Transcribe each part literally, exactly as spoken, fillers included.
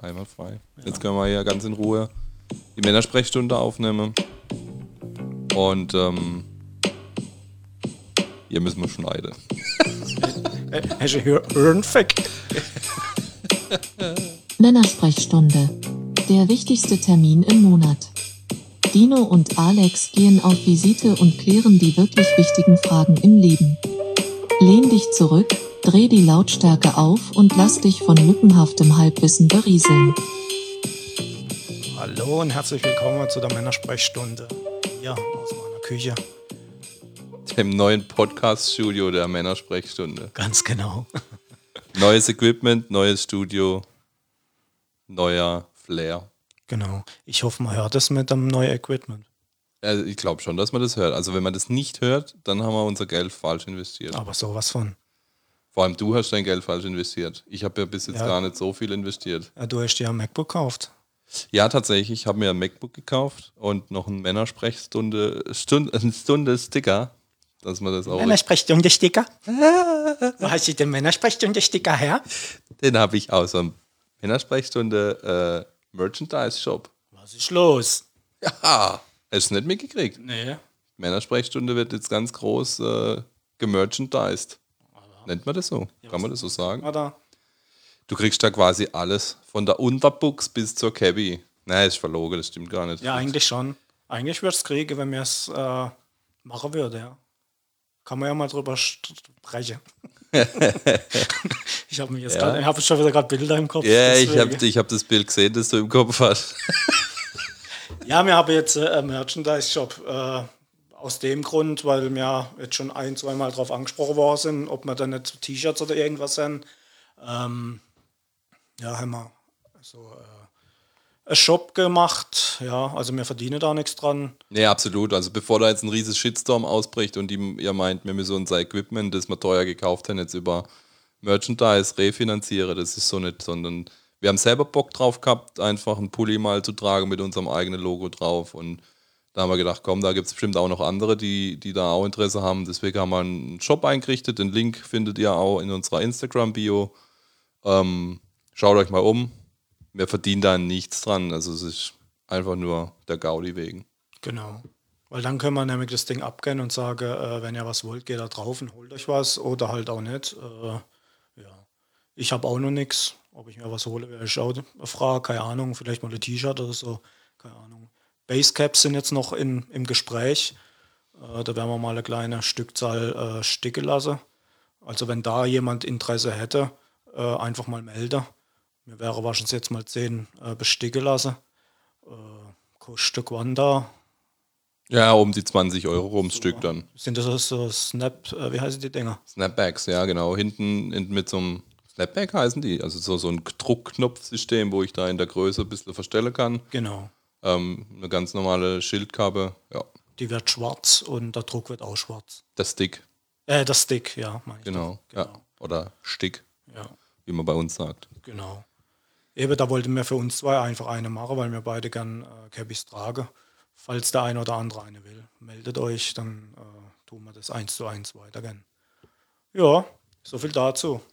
einwandfrei. Ja. Jetzt können wir hier ganz in Ruhe die Männersprechstunde aufnehmen. Und ähm, hier müssen wir schneiden. Hast du Hirnfick? Männersprechstunde. Der wichtigste Termin im Monat. Dino und Alex gehen auf Visite und klären die wirklich wichtigen Fragen im Leben. Lehn dich zurück, dreh die Lautstärke auf und lass dich von lückenhaftem Halbwissen berieseln. Hallo und herzlich willkommen zu der Männersprechstunde. Hier aus meiner Küche. Dem neuen Podcast-Studio der Männersprechstunde. Ganz genau. Neues Equipment, neues Studio, neuer Flair. Genau. Ich hoffe, man hört es mit dem neuen Equipment. Also ich glaube schon, dass man das hört. Also wenn man das nicht hört, dann haben wir unser Geld falsch investiert. Aber sowas von. Vor allem du hast dein Geld falsch investiert. Ich habe ja bis jetzt Ja. gar nicht so viel investiert. Ja, du hast dir ein MacBook gekauft. Ja, tatsächlich. Ich habe mir ein MacBook gekauft und noch ein Männersprechstunde, Stunde, eine Stunde Sticker, dass man das auch... Männersprechstunde-Sticker? Wo hast du den Männersprechstunde-Sticker her? Den habe ich aus einem Männersprechstunde äh, Merchandise-Shop. Was ist los? Ja, hast du nicht mitgekriegt? Nee. Männersprechstunde wird jetzt ganz groß äh, gemerchandised. Nennt man das so? Kann man das so sagen? Oder? Du kriegst da quasi alles. Von der Unterbuchs bis zur Cabby. Nein, ist verlogen, das stimmt gar nicht. Ja, eigentlich schon. Eigentlich würde es kriegen, wenn wir es äh, machen würde, ja. Kann man ja mal drüber sprechen. ich habe mir jetzt Ja. grad, ich habe schon wieder gerade Bilder im Kopf. Ja, ich deswegen. habe ich hab das Bild gesehen, das du im Kopf hast. Ja, wir haben jetzt äh, einen Merchandise-Shop. Äh, aus dem Grund, weil wir jetzt schon ein, zwei Mal darauf angesprochen worden sind, ob wir dann nicht T-Shirts oder irgendwas sind. Ähm, ja, haben wir so äh, einen Shop gemacht. Ja, also wir verdienen da nichts dran. Nee, absolut. Also bevor da jetzt ein riesiges Shitstorm ausbricht und die, ihr meint, wir müssen unser Equipment, das wir teuer gekauft haben, jetzt über Merchandise refinanzieren, das ist so nicht, sondern wir haben selber Bock drauf gehabt, einfach einen Pulli mal zu tragen mit unserem eigenen Logo drauf, und da haben wir gedacht, komm, da gibt es bestimmt auch noch andere, die, die da auch Interesse haben. Deswegen haben wir einen Shop eingerichtet. Den Link findet ihr auch in unserer Instagram-Bio. Ähm, schaut euch mal um. Wir verdienen da nichts dran. Also es ist einfach nur der Gaudi wegen. Genau. Weil dann können wir nämlich das Ding abgehen und sagen, äh, wenn ihr was wollt, geht da drauf und holt euch was. Oder halt auch nicht. Äh, ja. Ich habe auch noch nichts. Ob ich mir was hole, wäre ich auch eine Frage. Keine Ahnung. Vielleicht mal ein T-Shirt oder so. Keine Ahnung. Basecaps sind jetzt noch in, im Gespräch. Äh, da werden wir mal eine kleine Stückzahl äh, sticken lassen. Also wenn da jemand Interesse hätte, äh, einfach mal melden. Mir wäre wahrscheinlich jetzt mal zehn äh, besticken lassen. Äh, kostet Quanta. Ja, um die zwanzig Euro ums Stück dann. Sind das so Snap, äh, wie heißen die Dinger? Snapbacks, ja genau. Hinten, hinten mit so einem Snapback heißen die. Also so, so ein Druckknopfsystem, wo ich da in der Größe ein bisschen verstellen kann. Genau. Ähm, eine ganz normale Schildkappe, ja. Die wird schwarz und der Druck wird auch schwarz. Der Stick, Äh, der Stick, ja, meine ich. genau. doch. Ja. Genau. Oder Stick, Ja, wie man bei uns sagt. genau. Eben, da wollten wir für uns zwei einfach eine machen, weil wir beide gern äh, Cabbies tragen. Falls der eine oder andere eine will, meldet euch, dann äh, tun wir das eins zu eins weitergehen. Ja, so viel dazu.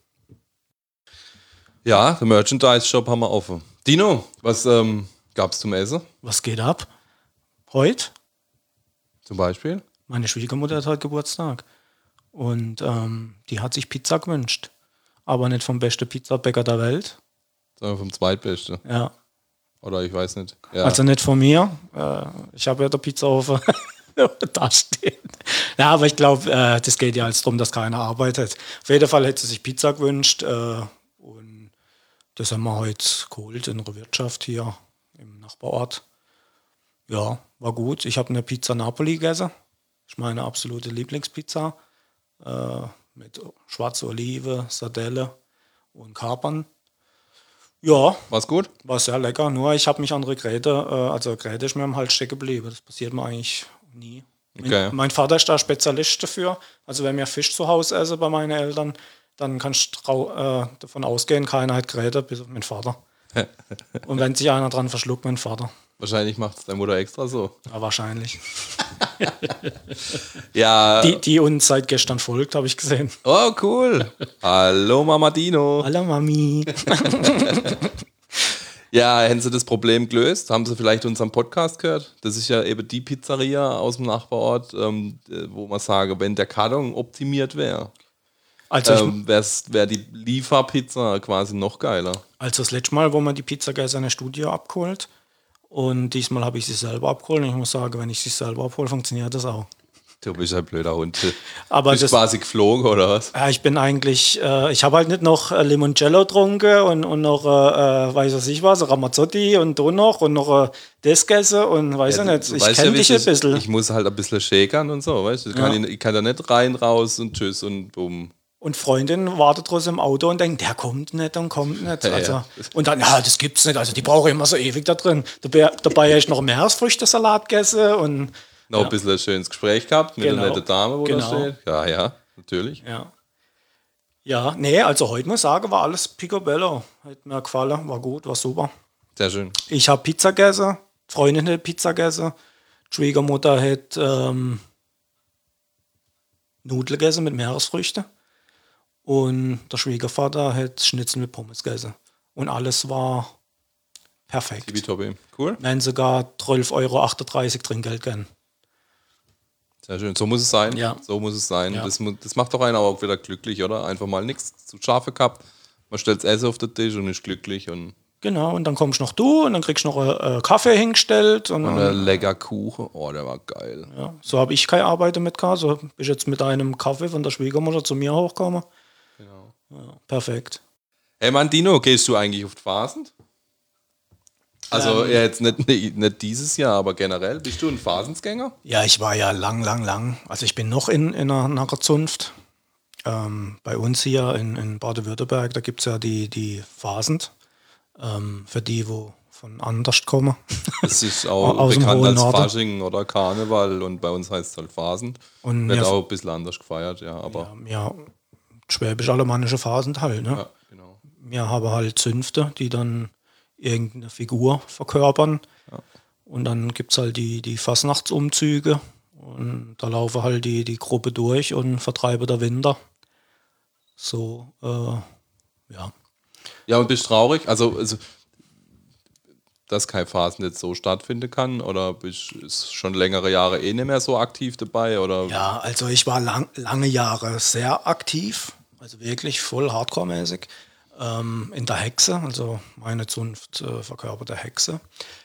Ja, der Merchandise-Shop haben wir offen. Dino, was ähm, gab's zum Essen Was geht ab? Heute? zum Beispiel? Meine Schwiegermutter hat heute Geburtstag. Und ähm, die hat sich Pizza gewünscht. Aber nicht vom besten Pizzabäcker der Welt. Sondern vom Zweitbesten. Ja. Oder ich weiß nicht. Ja. Also nicht von mir. Äh, ich habe ja den Pizzaofen da stehen. Ja, aber ich glaube, äh, das geht ja jetzt darum, dass keiner arbeitet. Auf jeden Fall hätte sie sich Pizza gewünscht. Äh, und das haben wir heute geholt in der Wirtschaft hier im Nachbarort. Ja, war gut. Ich habe eine Pizza Napoli gegessen. Das ist meine absolute Lieblingspizza. Äh, mit schwarzer Olive, Sardelle und Kapern. Ja, War's gut? war sehr lecker. Nur ich habe mich an Regrete, äh, also Regrete ist mir am Hals stecken geblieben. Das passiert mir eigentlich nie. Okay. Mein, mein Vater ist da Spezialist dafür. Also wenn wir Fisch zu Hause essen bei meinen Eltern, dann kannst du trau- äh, davon ausgehen, keiner hat Geräte, bis auf meinen Vater. Und wenn sich einer dran verschluckt, mein Vater. Wahrscheinlich macht es deine Mutter extra so. Ja, wahrscheinlich. Ja. Die, die uns seit gestern folgt, habe ich gesehen. Oh, cool. Hallo Mama Dino. Hallo Mami. Ja, hätten Sie das Problem gelöst? Haben Sie vielleicht unseren Podcast gehört? Das ist ja eben die Pizzeria aus dem Nachbarort, ähm, wo man sage, wenn der Karton optimiert wäre, Also, ich, ähm, wäre wär die Lieferpizza quasi noch geiler. also das letzte Mal, wo man die Pizza gleich in der Studio abgeholt und diesmal habe ich sie selber abgeholt und ich muss sagen, wenn ich sie selber abhole, funktioniert das auch. Du bist ein blöder Hund. Aber bist das, quasi geflogen, oder was? ja, ich bin eigentlich, äh, ich habe halt nicht noch äh, Limoncello getrunken und, und noch, äh, weiß was ich was, Ramazzotti und do noch und noch äh, das gegessen und weiß ja, du- nicht, du ich weißt kenne ja, wie dich es ein ist. bisschen. Ich muss halt ein bisschen shakern und so, weißt du? Ich kann, Ja. ihn- ich kann da nicht rein, raus und tschüss und bumm. Und Freundin wartet draußen im Auto und denkt, der kommt nicht und kommt nicht. Ja, Also, ja. und dann, ja, das gibt's nicht. Also die brauche ich immer so ewig da drin. Dabei, dabei habe ich noch Meeresfrüchtesalat gegessen und Noch ein bisschen ein schönes Gespräch gehabt mit Genau. der netten Dame, wo Genau. da steht. Ja, ja, natürlich. ja. Ja, nee, also heute muss ich sagen, war alles picobello. Hat mir gefallen, war gut, war super. Sehr schön. Ich habe Pizza gegessen, die Freundin hat Pizza gegessen, die Schwiegermutter hat ähm, Nudeln gegessen mit Meeresfrüchten und der Schwiegervater hat Schnitzel mit Pommes gegessen. Und alles war perfekt. Tibi-Tobi. Cool. Wir haben sogar zwölf Euro achtunddreißig Trinkgeld gegeben. Sehr schön. So muss es sein. Ja. So muss es sein. Ja. Das, mu- das macht doch einen auch wieder glücklich, oder? Einfach mal nichts zu scharfe gehabt. Man stellt das Essen auf den Tisch und ist glücklich und, Genau, und dann kommst noch du und dann kriegst du noch äh, Kaffee hingestellt. Und, und ein lecker Kuchen. Oh, der war geil. ja, so habe ich keine Arbeit mit gehabt. So bin ich jetzt mit einem Kaffee von der Schwiegermutter zu mir hochgekommen. Genau. Ja, perfekt. Hey Mann, Dino, gehst du eigentlich auf die Phasend? Also Ähm. ja, jetzt nicht, nicht, nicht dieses Jahr, aber generell. Bist du ein Phasensgänger? Ja, ich war ja lang, lang, lang. Also ich bin noch in, in einer, einer Zunft. Ähm, bei uns hier in, in Baden-Württemberg, da gibt es ja die, die Phasend. Ähm, für die, wo von anders kommen. Das ist auch Aus dem bekannt hohen als Norden. Fasching oder Karneval und bei uns heißt es halt Phasend. Und Wird mir- auch ein bisschen anders gefeiert, ja, aber Ja, schwäbisch-alemannische Phasend halt. Ne? ja, genau. Wir haben halt Zünfte, die dann irgendeine Figur verkörpern. Und dann gibt es halt die, die Fastnachtsumzüge. Und da laufen halt die, die Gruppe durch und vertreiben der Winter. So, äh, ja. Ja, und bist traurig? Also, also dass kein Phasen jetzt so stattfinden kann? Oder bist ist schon längere Jahre eh nicht mehr so aktiv dabei? Oder? Ja, also ich war lang, lange Jahre sehr aktiv, also wirklich voll Hardcore-mäßig. Ähm, in der Hexe, also meine Zunft äh, verkörperte Hexe.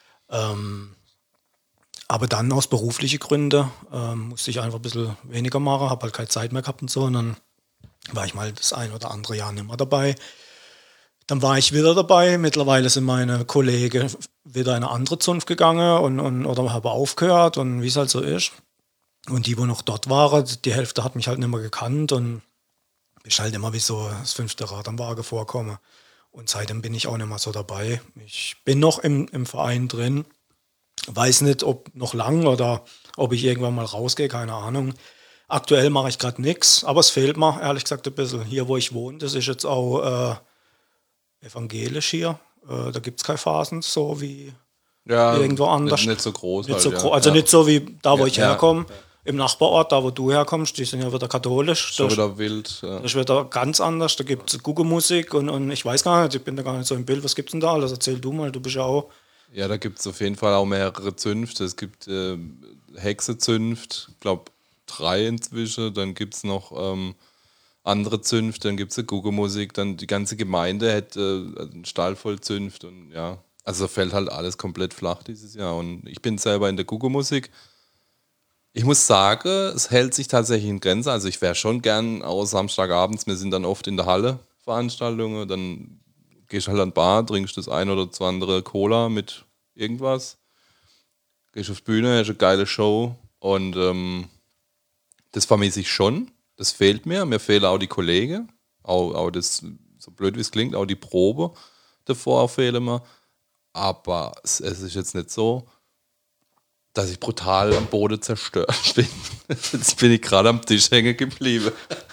Ähm, aber dann aus beruflichen Gründen ähm, musste ich einfach ein bisschen weniger machen, habe halt keine Zeit mehr gehabt und so. Und dann war ich mal das ein oder andere Jahr nicht mehr dabei. Dann war ich wieder dabei. Mittlerweile sind meine Kollegen wieder in eine andere Zunft gegangen und, und, oder haben aufgehört und wie es halt so ist. Und die, wo noch dort waren, die Hälfte hat mich halt nicht mehr gekannt und ist halt immer wie so das fünfte Rad am Wagen vorkommen. Und seitdem bin ich auch nicht mehr so dabei. Ich bin noch im, im Verein drin. Weiß nicht, ob noch lang oder ob ich irgendwann mal rausgehe, keine Ahnung. Aktuell mache ich gerade nichts, aber es fehlt mir, ehrlich gesagt, ein bisschen. Hier, wo ich wohne, das ist jetzt auch äh, evangelisch hier. Äh, da gibt es keine Phasen so wie Ja, irgendwo anders. Nicht, nicht so groß. Nicht halt, so ja. gro- also ja. nicht so wie da, wo Ja, ich ja. herkomme. Im Nachbarort, da wo du herkommst, die sind ja wieder katholisch. So Da wieder wild. Ja. das ist wieder ganz anders. Da gibt es Gucke-Musik und, und ich weiß gar nicht, ich bin da gar nicht so im Bild. Was gibt es denn da alles? Erzähl du mal, du bist ja auch. Ja, da gibt es auf jeden Fall auch mehrere Zünfte. Es gibt äh, Hexe-Zünft, ich glaube drei inzwischen. Dann gibt es noch ähm, andere Zünfte, dann gibt es eine Gucke-Musik. Dann die ganze Gemeinde hätte äh, einen Stall voll Zünft. Und ja, also fällt halt alles komplett flach dieses Jahr. Und ich bin selber in der Gucke-Musik. Ich muss sagen, es hält sich tatsächlich in Grenzen. Also ich wäre schon gern auch Samstagabends, wir sind dann oft in der Halle Veranstaltungen, dann gehst halt an die Bar, trinkst das ein oder zwei andere Cola mit irgendwas, gehst auf die Bühne, hast eine geile Show und ähm, das vermisse ich schon. Das fehlt mir. Mir fehlen auch die Kollegen, auch, auch das, so blöd wie es klingt, auch die Probe davor fehlen mir. Aber es, es ist jetzt nicht so, dass ich brutal am Boden zerstört bin. Jetzt bin ich gerade am Tisch hängen geblieben.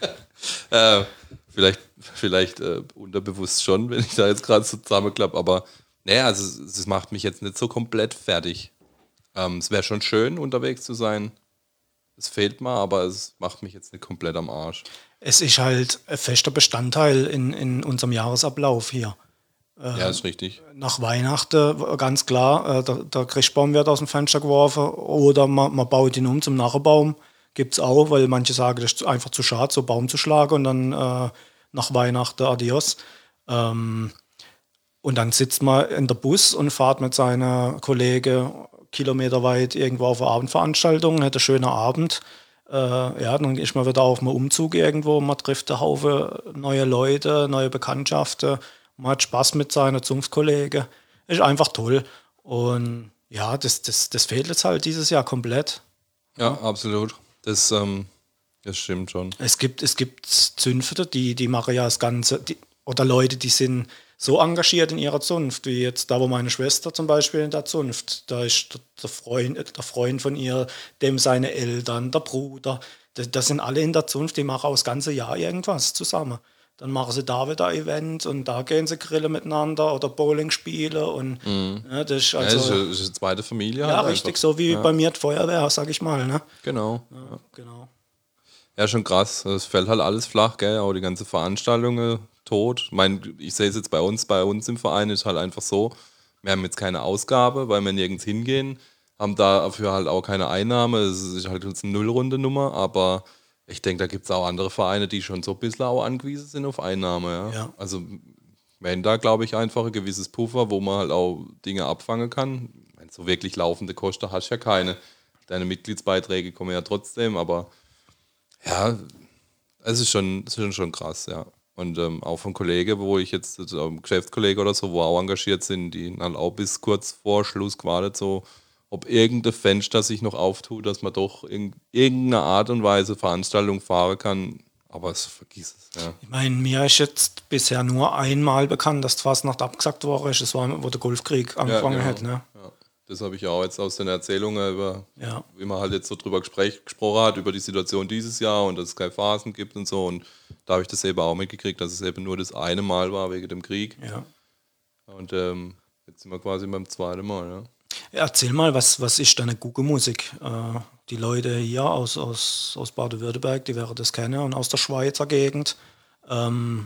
äh, vielleicht vielleicht äh, unterbewusst schon, wenn ich da jetzt gerade so zusammenklappe, aber naja, also es, es macht mich jetzt nicht so komplett fertig. Ähm, es wäre schon schön, unterwegs zu sein. Es fehlt mir, aber es macht mich jetzt nicht komplett am Arsch. Es ist halt ein fester Bestandteil in, in unserem Jahresablauf hier. Äh, ja, ist richtig. Nach Weihnachten, ganz klar, äh, der, der Christbaum wird aus dem Fenster geworfen oder man, man baut ihn um zum Nachbarbaum. Gibt es auch, weil manche sagen, das ist einfach zu schade, so Baum zu schlagen und dann äh, nach Weihnachten adios. Ähm, und dann sitzt man in der Bus und fährt mit seiner Kollegen kilometerweit irgendwo auf eine Abendveranstaltung, hat einen schönen Abend. Äh, ja, dann ist man wieder auf einem Umzug irgendwo, man trifft einen Haufen neue Leute, neue Bekanntschaften, man hat Spaß mit seinen Zunftkollegen. Ist einfach toll. Und ja, das, das, das fehlt jetzt halt dieses Jahr komplett. Ja, ja. Absolut. Das, ähm, das stimmt schon. Es gibt, es gibt Zünfte, die, die machen ja das Ganze, die, oder Leute, die sind so engagiert in ihrer Zunft, wie jetzt da, wo meine Schwester zum Beispiel in der Zunft, da ist der, der, Freund, der Freund von ihr, dem seine Eltern, der Bruder, das, das sind alle in der Zunft, die machen auch das ganze Jahr irgendwas zusammen. Dann machen sie da wieder ein Event und da gehen sie grillen miteinander oder Bowling spielen und mhm. ja, das ist also... Ja, das ist eine, das ist eine zweite Familie. Ja, halt richtig, einfach. so wie ja. bei mir die Feuerwehr, sag ich mal, ne? Genau. Ja, genau. Ja, schon krass. Es fällt halt alles flach, gell? Auch die ganze Veranstaltungen tot. Ich meine, ich sehe es jetzt bei uns, bei uns im Verein ist halt einfach so, wir haben jetzt keine Ausgabe, weil wir nirgends hingehen, haben dafür halt auch keine Einnahme. Es ist halt eine Nullrunde-Nummer, aber ich denke, da gibt es auch andere Vereine, die schon so ein bisschen auch angewiesen sind auf Einnahme. Ja? Ja. Also wenn da, glaube ich, einfach ein gewisses Puffer, wo man halt auch Dinge abfangen kann. Ich meine, so wirklich laufende Kosten hast du ja keine. Deine Mitgliedsbeiträge kommen ja trotzdem, aber ja, es ist schon, es ist schon, schon krass, ja. Und ähm, auch von Kollegen, wo ich jetzt, also Geschäftskollege oder so, wo auch engagiert sind, die halt auch bis kurz vor Schluss gewartet, so, ob irgendein Fenster sich noch auftut, dass man doch in irgendeiner Art und Weise Veranstaltungen fahren kann. Aber es vergiss es, ja. Ich meine, mir ist jetzt bisher nur einmal bekannt, dass die Fasnacht abgesagt worden ist. Das war, wo der Golfkrieg angefangen ja, genau. hat, ne? Ja. Das habe ich auch jetzt aus den Erzählungen, über, ja. wie man halt jetzt so drüber gespräch, gesprochen hat, über die Situation dieses Jahr und dass es keine Phasen gibt und so. Und da habe ich das eben auch mitgekriegt, dass es eben nur das eine Mal war wegen dem Krieg. Ja. Und ähm, jetzt sind wir quasi beim zweiten Mal, ja. Ja, erzähl mal, was, was ist deine Gucke-Musik? Äh, die Leute hier aus, aus, aus Baden-Württemberg, die werden das kennen und aus der Schweizer Gegend. Ähm,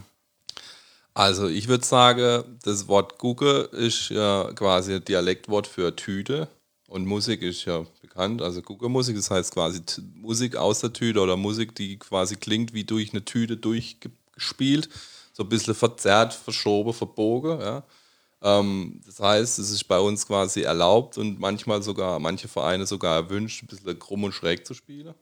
Also ich würde sagen, das Wort Gucke ist ja quasi ein Dialektwort für Tüte und Musik ist ja bekannt. Also Gucke-Musik, das heißt quasi T- Musik aus der Tüte oder Musik, die quasi klingt wie durch eine Tüte durchgespielt, so ein bisschen verzerrt, verschoben, verbogen. Ja. Ähm, das heißt, es ist bei uns quasi erlaubt und manchmal sogar, manche Vereine sogar erwünscht, ein bisschen krumm und schräg zu spielen.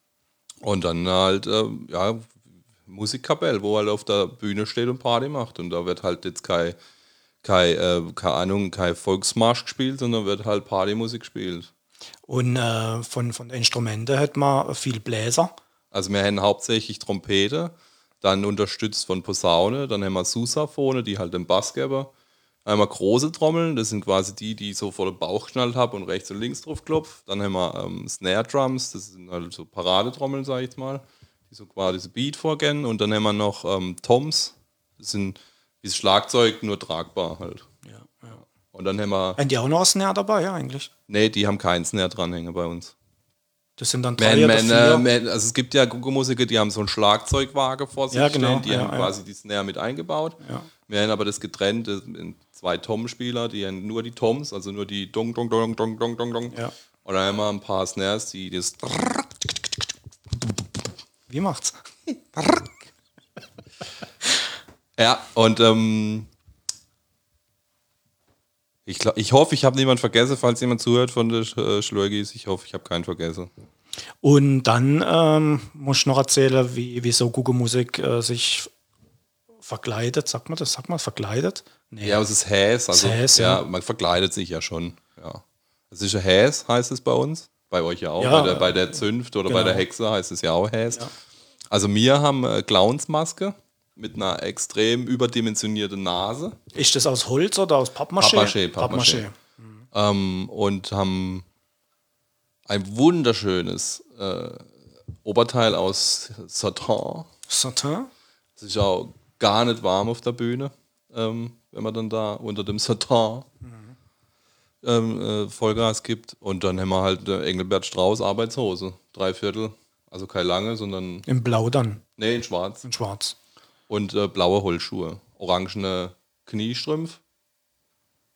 Und dann halt, ähm, ja, Musikkapelle, wo halt auf der Bühne steht und Party macht. Und da wird halt jetzt kein, kein, äh, keine Ahnung, kein Volksmarsch gespielt, sondern wird halt Partymusik gespielt. und äh, von, von den Instrumenten hat man viel Bläser. Also wir haben hauptsächlich Trompete, dann unterstützt von Posaune, dann haben wir Sousaphone, die halt den Bass geben. Einmal große Trommeln, das sind quasi die, die ich so vor dem Bauch geschnallt habe und rechts und links drauf klopfe. Dann haben wir ähm, Snare Drums, das sind halt so Paradetrommeln, sag ich jetzt mal, die so quasi diese Beat vorgehen. Und dann haben wir noch ähm, Toms, das sind wie das Schlagzeug, nur tragbar halt. Ja, ja. Und dann haben wir, Haben die auch noch ein Snare dabei, ja, eigentlich? nee, die haben keinen Snare dranhängen bei uns. Das sind dann drei Man, oder man, vier. äh, man, also es gibt ja Gucke-Musiker, die haben so einen Schlagzeugwagen vor sich Ja, genau, stehen, die ja, haben ja. quasi die Snare mit eingebaut. Ja. Wir haben aber das getrennt in zwei Tom-Spieler, die haben nur die Toms, also nur die Dong, Dong, Dong, Dong, Dong, Dong, Dong. Ja. Und dann haben wir ein paar Snares, die das. Wie macht's? Ja, und ähm, ich, glaub, ich hoffe, ich habe niemanden vergessen, falls jemand zuhört von der Sch- äh, Schlurgis. Ich hoffe, ich habe keinen vergessen. Und dann ähm, muss ich noch erzählen, wie, wie so Gucke-Musik äh, sich verkleidet. Sagt man das? Sagt man verkleidet? Nee. Ja, aber es ist Häs, also Häs, ja, ja. man verkleidet sich ja schon. Ja. Es ist ein Häs, heißt es bei uns. Bei euch ja auch. Ja, bei, der, bei der Zünft oder genau. bei der Hexe heißt es ja auch Häs. Ja. Also wir haben äh, Clownsmaske mit einer extrem überdimensionierten Nase. Ist das aus Holz oder aus Pappmaché? Pappmaché, Pappmaché. Ähm, und haben ein wunderschönes äh, Oberteil aus Satin. Satin? Es ist auch gar nicht warm auf der Bühne, ähm, wenn man dann da unter dem Satin Mhm. ähm, äh, Vollgas gibt. Und dann haben wir halt äh, Engelbert Strauß Arbeitshose, drei Viertel. Also keine lange, sondern, In Blau dann, nee, in schwarz. in Schwarz. Und äh, blaue Holzschuhe, orangene Kniestrümpfe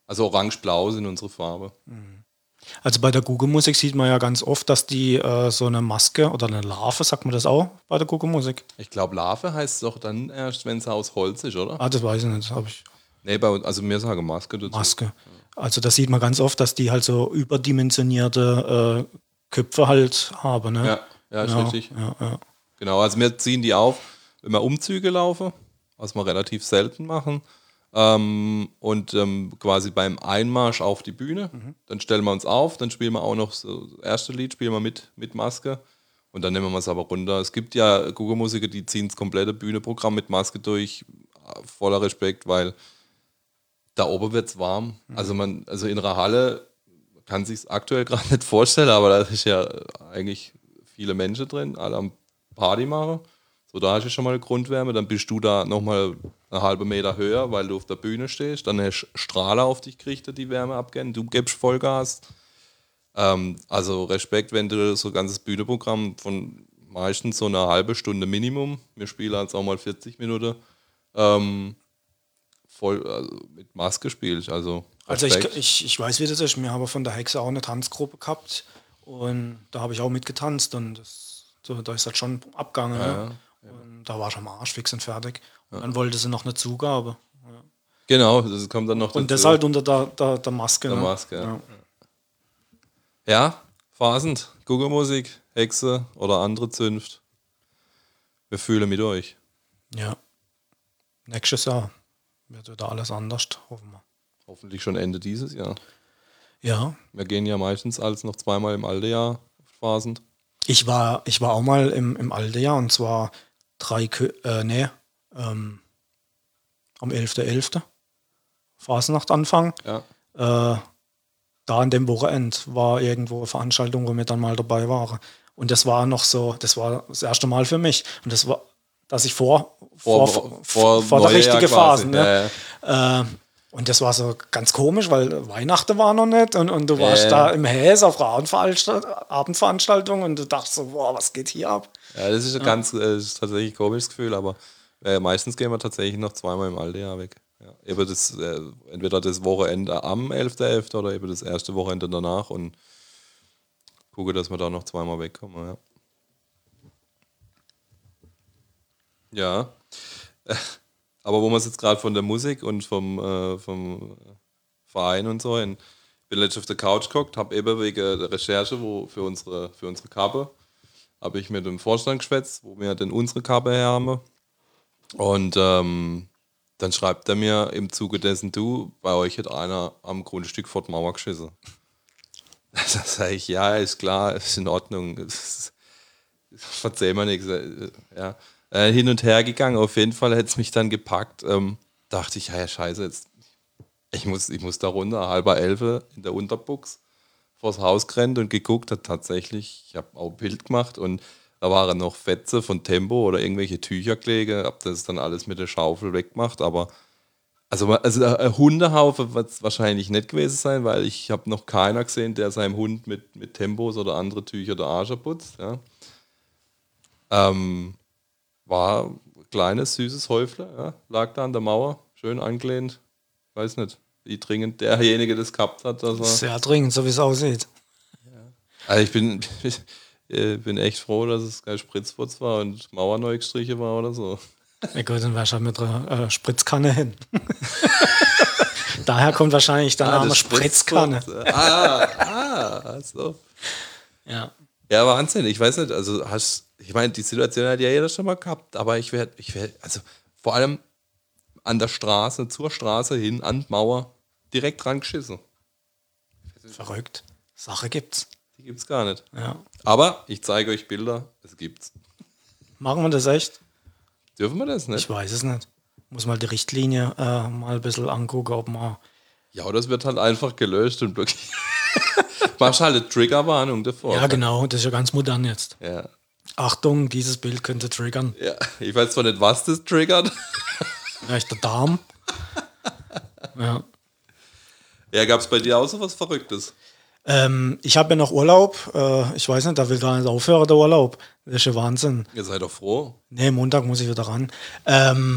Also orange-blau sind unsere Farbe. Also bei der Google-Musik sieht man ja ganz oft, dass die äh, so eine Maske oder eine Larve, sagt man das auch bei der Google-Musik? Ich glaube, Larve heißt es doch dann erst, wenn es aus Holz ist, oder? Ah, das weiß ich nicht, habe ich. Nee, bei uns, also wir sagen Maske dazu. Maske. Also das sieht man ganz oft, dass die halt so überdimensionierte äh, Köpfe halt haben. Ne? Ja, ja, ist Genau, richtig. ja, ja. Genau, also wir ziehen die auf, wenn wir Umzüge laufen, was wir relativ selten machen. Ähm, und ähm, quasi beim Einmarsch auf die Bühne, mhm. dann stellen wir uns auf, dann spielen wir auch noch so das erste Lied, spielen wir mit, mit Maske und dann nehmen wir es aber runter. Es gibt ja Google-Musiker, die ziehen das komplette Bühneprogramm mit Maske durch, voller Respekt, weil da oben wird es warm. Mhm. Also man, also in einer Halle kann sich es aktuell gerade nicht vorstellen, aber da ist ja eigentlich viele Menschen drin, alle am Party machen. So, da hast du schon mal eine Grundwärme, dann bist du da nochmal eine halbe Meter höher, weil du auf der Bühne stehst, dann hast du Strahler auf dich gerichtet, die Wärme abgeben, du gibst Vollgas. Ähm, also Respekt, wenn du so ein ganzes Bühneprogramm von meistens so eine halbe Stunde Minimum, wir spielen jetzt auch mal vierzig Minuten, ähm, voll also mit Maske spielst, also Also ich, ich, ich weiß, wie das ist, wir haben von der Hexe auch eine Tanzgruppe gehabt und da habe ich auch mitgetanzt und das, so, da ist das schon abgegangen. Ja, ne? ja. Und da war ich am Arsch, fix und fertig. Und dann wollte sie noch eine Zugabe. Ja. Genau, das kommt dann noch Und dazu. das halt unter der, der, der Maske. Der ne? Maske, ja. Ja. Ja, phasend. Google-Musik, Hexe oder andere Zünft. Wir fühlen mit euch. Ja. Nächstes Jahr wird wieder alles anders, hoffen wir. Hoffentlich schon Ende dieses Jahr. Ja. Wir gehen ja meistens als noch zweimal im alten Jahr phasend. Ich war, ich war auch mal im, im alten Jahr und zwar drei, Kö äh, nee, ähm, am elften elften Fasnacht Anfang. Ja. Äh, da an dem Wochenende war irgendwo eine Veranstaltung, wo wir dann mal dabei waren. Und das war noch so, das war das erste Mal für mich. Und das war, dass ich vor, vor, vor, vor, vor der richtigen Phase. Ne? Ja, ja. Äh, und das war so ganz komisch, weil Weihnachten war noch nicht und, und du warst äh. da im Häs auf einer Abendveranstaltung und du dachtest so, boah, was geht hier ab? Ja, das ist ein ja. ganz, das ist tatsächlich ein komisches Gefühl, aber äh, meistens gehen wir tatsächlich noch zweimal im alten Jahr weg. Ja, eben das, äh, entweder das Wochenende am elften elften oder eben das erste Wochenende danach und gucke, dass wir da noch zweimal wegkommen. Ja. Ja. Aber wo man es jetzt gerade von der Musik und vom, äh, vom Verein und so, ich bin letztens auf der Couch geguckt, habe eben wegen der Recherche wo für unsere, für unsere Kappe, habe ich mit dem Vorstand geschwätzt, wo wir denn unsere Kappe her haben. Und ähm, dann schreibt er mir im Zuge dessen, du, bei euch hat einer am Grundstück vor die Mauer geschissen. Da sage ich, ja, ist klar, ist in Ordnung. Verzeih mir nichts. Ja. Äh, hin und her gegangen, auf jeden Fall hätte es mich dann gepackt. Ähm, dachte ich, ja, ja, scheiße, jetzt, ich muss, ich muss da runter, halber Elfe in der Unterbuchs vors Haus gerannt und geguckt, hat tatsächlich, ich habe auch ein Bild gemacht und da waren noch Fetze von Tempo oder irgendwelche Tücher gelegen, hab das dann alles mit der Schaufel weggemacht, aber also, also ein Hundehaufe wird es wahrscheinlich nicht gewesen sein, weil ich habe noch keiner gesehen, der seinem Hund mit, mit Tempos oder andere Tücher der Arsch putzt. Ja. Ähm, war ein kleines, süßes Häufle, ja, lag da an der Mauer, schön angelehnt. Ich weiß nicht, wie dringend derjenige das gehabt hat. Dass er Sehr dringend, so wie es aussieht. Ja. Also ich bin, ich bin echt froh, dass es kein Spritzputz war und Mauer neu gestrichen war oder so. Ja gut, dann wärst du halt mit einer äh, Spritzkanne hin. Daher kommt wahrscheinlich der Name ah, Spritzkanne. Ah, ah, so. Ja. Ja, Wahnsinn. Ich weiß nicht, also hast, ich meine, die Situation hat ja jeder schon mal gehabt, aber ich werde, ich werde, also vor allem an der Straße, zur Straße hin, an die Mauer, direkt dran geschissen. Verrückt. Sache gibt's. Die gibt's gar nicht. Ja. Aber ich zeige euch Bilder, es gibt's. Machen wir das echt? Dürfen wir das nicht? Ich weiß es nicht. Muss mal die Richtlinie äh, mal ein bisschen angucken, ob man. Ja, oder es wird halt einfach gelöscht und blockiert. Machst halt eine Triggerwarnung davor. Ja, genau, das ist ja ganz modern jetzt. Ja. Achtung, dieses Bild könnte triggern. Ja, ich weiß zwar nicht, was das triggert. Vielleicht der Darm. Ja. Ja, gab es bei dir auch so was Verrücktes? Ähm, ich habe ja noch Urlaub. Äh, ich weiß nicht, da will gar nicht aufhören, der Urlaub. Das ist ja Wahnsinn. Ihr seid doch froh. Nee, Montag muss ich wieder ran. Ähm,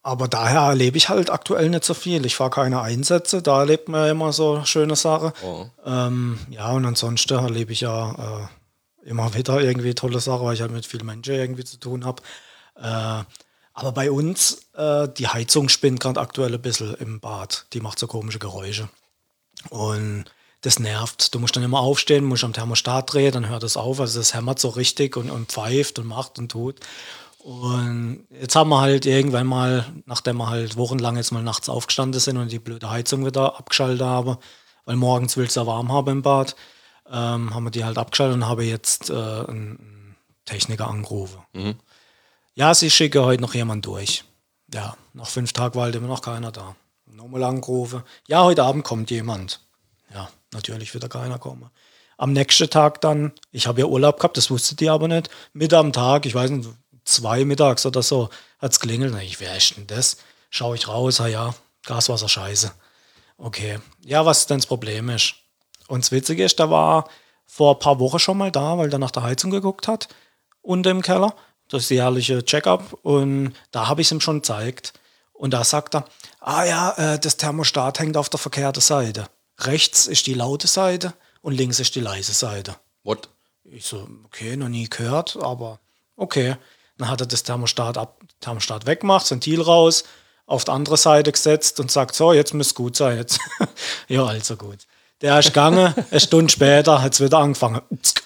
aber daher erlebe ich halt aktuell nicht so viel. Ich fahre keine Einsätze, da erlebt man ja immer so schöne Sachen. Oh. Ähm, ja, und ansonsten erlebe ich ja äh, immer wieder irgendwie tolle Sachen, weil ich halt mit vielen Menschen irgendwie zu tun habe. Äh, aber bei uns, äh, die Heizung spinnt gerade aktuell ein bisschen im Bad. Die macht so komische Geräusche. Und das nervt. Du musst dann immer aufstehen, musst am Thermostat drehen, dann hört es auf. Also das hämmert so richtig und, und pfeift und macht und tut. Und jetzt haben wir halt irgendwann mal, nachdem wir halt wochenlang jetzt mal nachts aufgestanden sind und die blöde Heizung wieder abgeschaltet haben, weil morgens will es ja warm haben im Bad, ähm, haben wir die halt abgeschaltet und habe jetzt äh, einen Techniker angerufen. Mhm. Ja, sie schicke heute noch jemand durch. Ja, nach fünf Tagen war halt immer noch keiner da. Nochmal angerufen. Ja, heute Abend kommt jemand. Ja, natürlich wird da keiner kommen. Am nächsten Tag dann, ich habe ja Urlaub gehabt, das wusstet ihr aber nicht, mit am Tag, ich weiß nicht, zwei mittags oder so, hat es klingelt. Na, ich, wer ist denn das? Schaue ich raus, ah ja, Gaswasser scheiße. Okay, ja, was denn das Problem ist? Und das Witzige ist, der war vor ein paar Wochen schon mal da, weil der nach der Heizung geguckt hat, unten im Keller, das jährliche Check-up, und da habe ich es ihm schon gezeigt. Und da sagt er, ah ja, äh, das Thermostat hängt auf der verkehrten Seite. Rechts ist die laute Seite und links ist die leise Seite. What? Ich so, okay, noch nie gehört, aber okay. Dann hat er das Thermostat, ab, Thermostat weggemacht, das Ventil raus, auf die andere Seite gesetzt und sagt, so, jetzt müsste es gut sein. Jetzt. Ja, also gut. Der ist gegangen, eine Stunde später hat es wieder angefangen.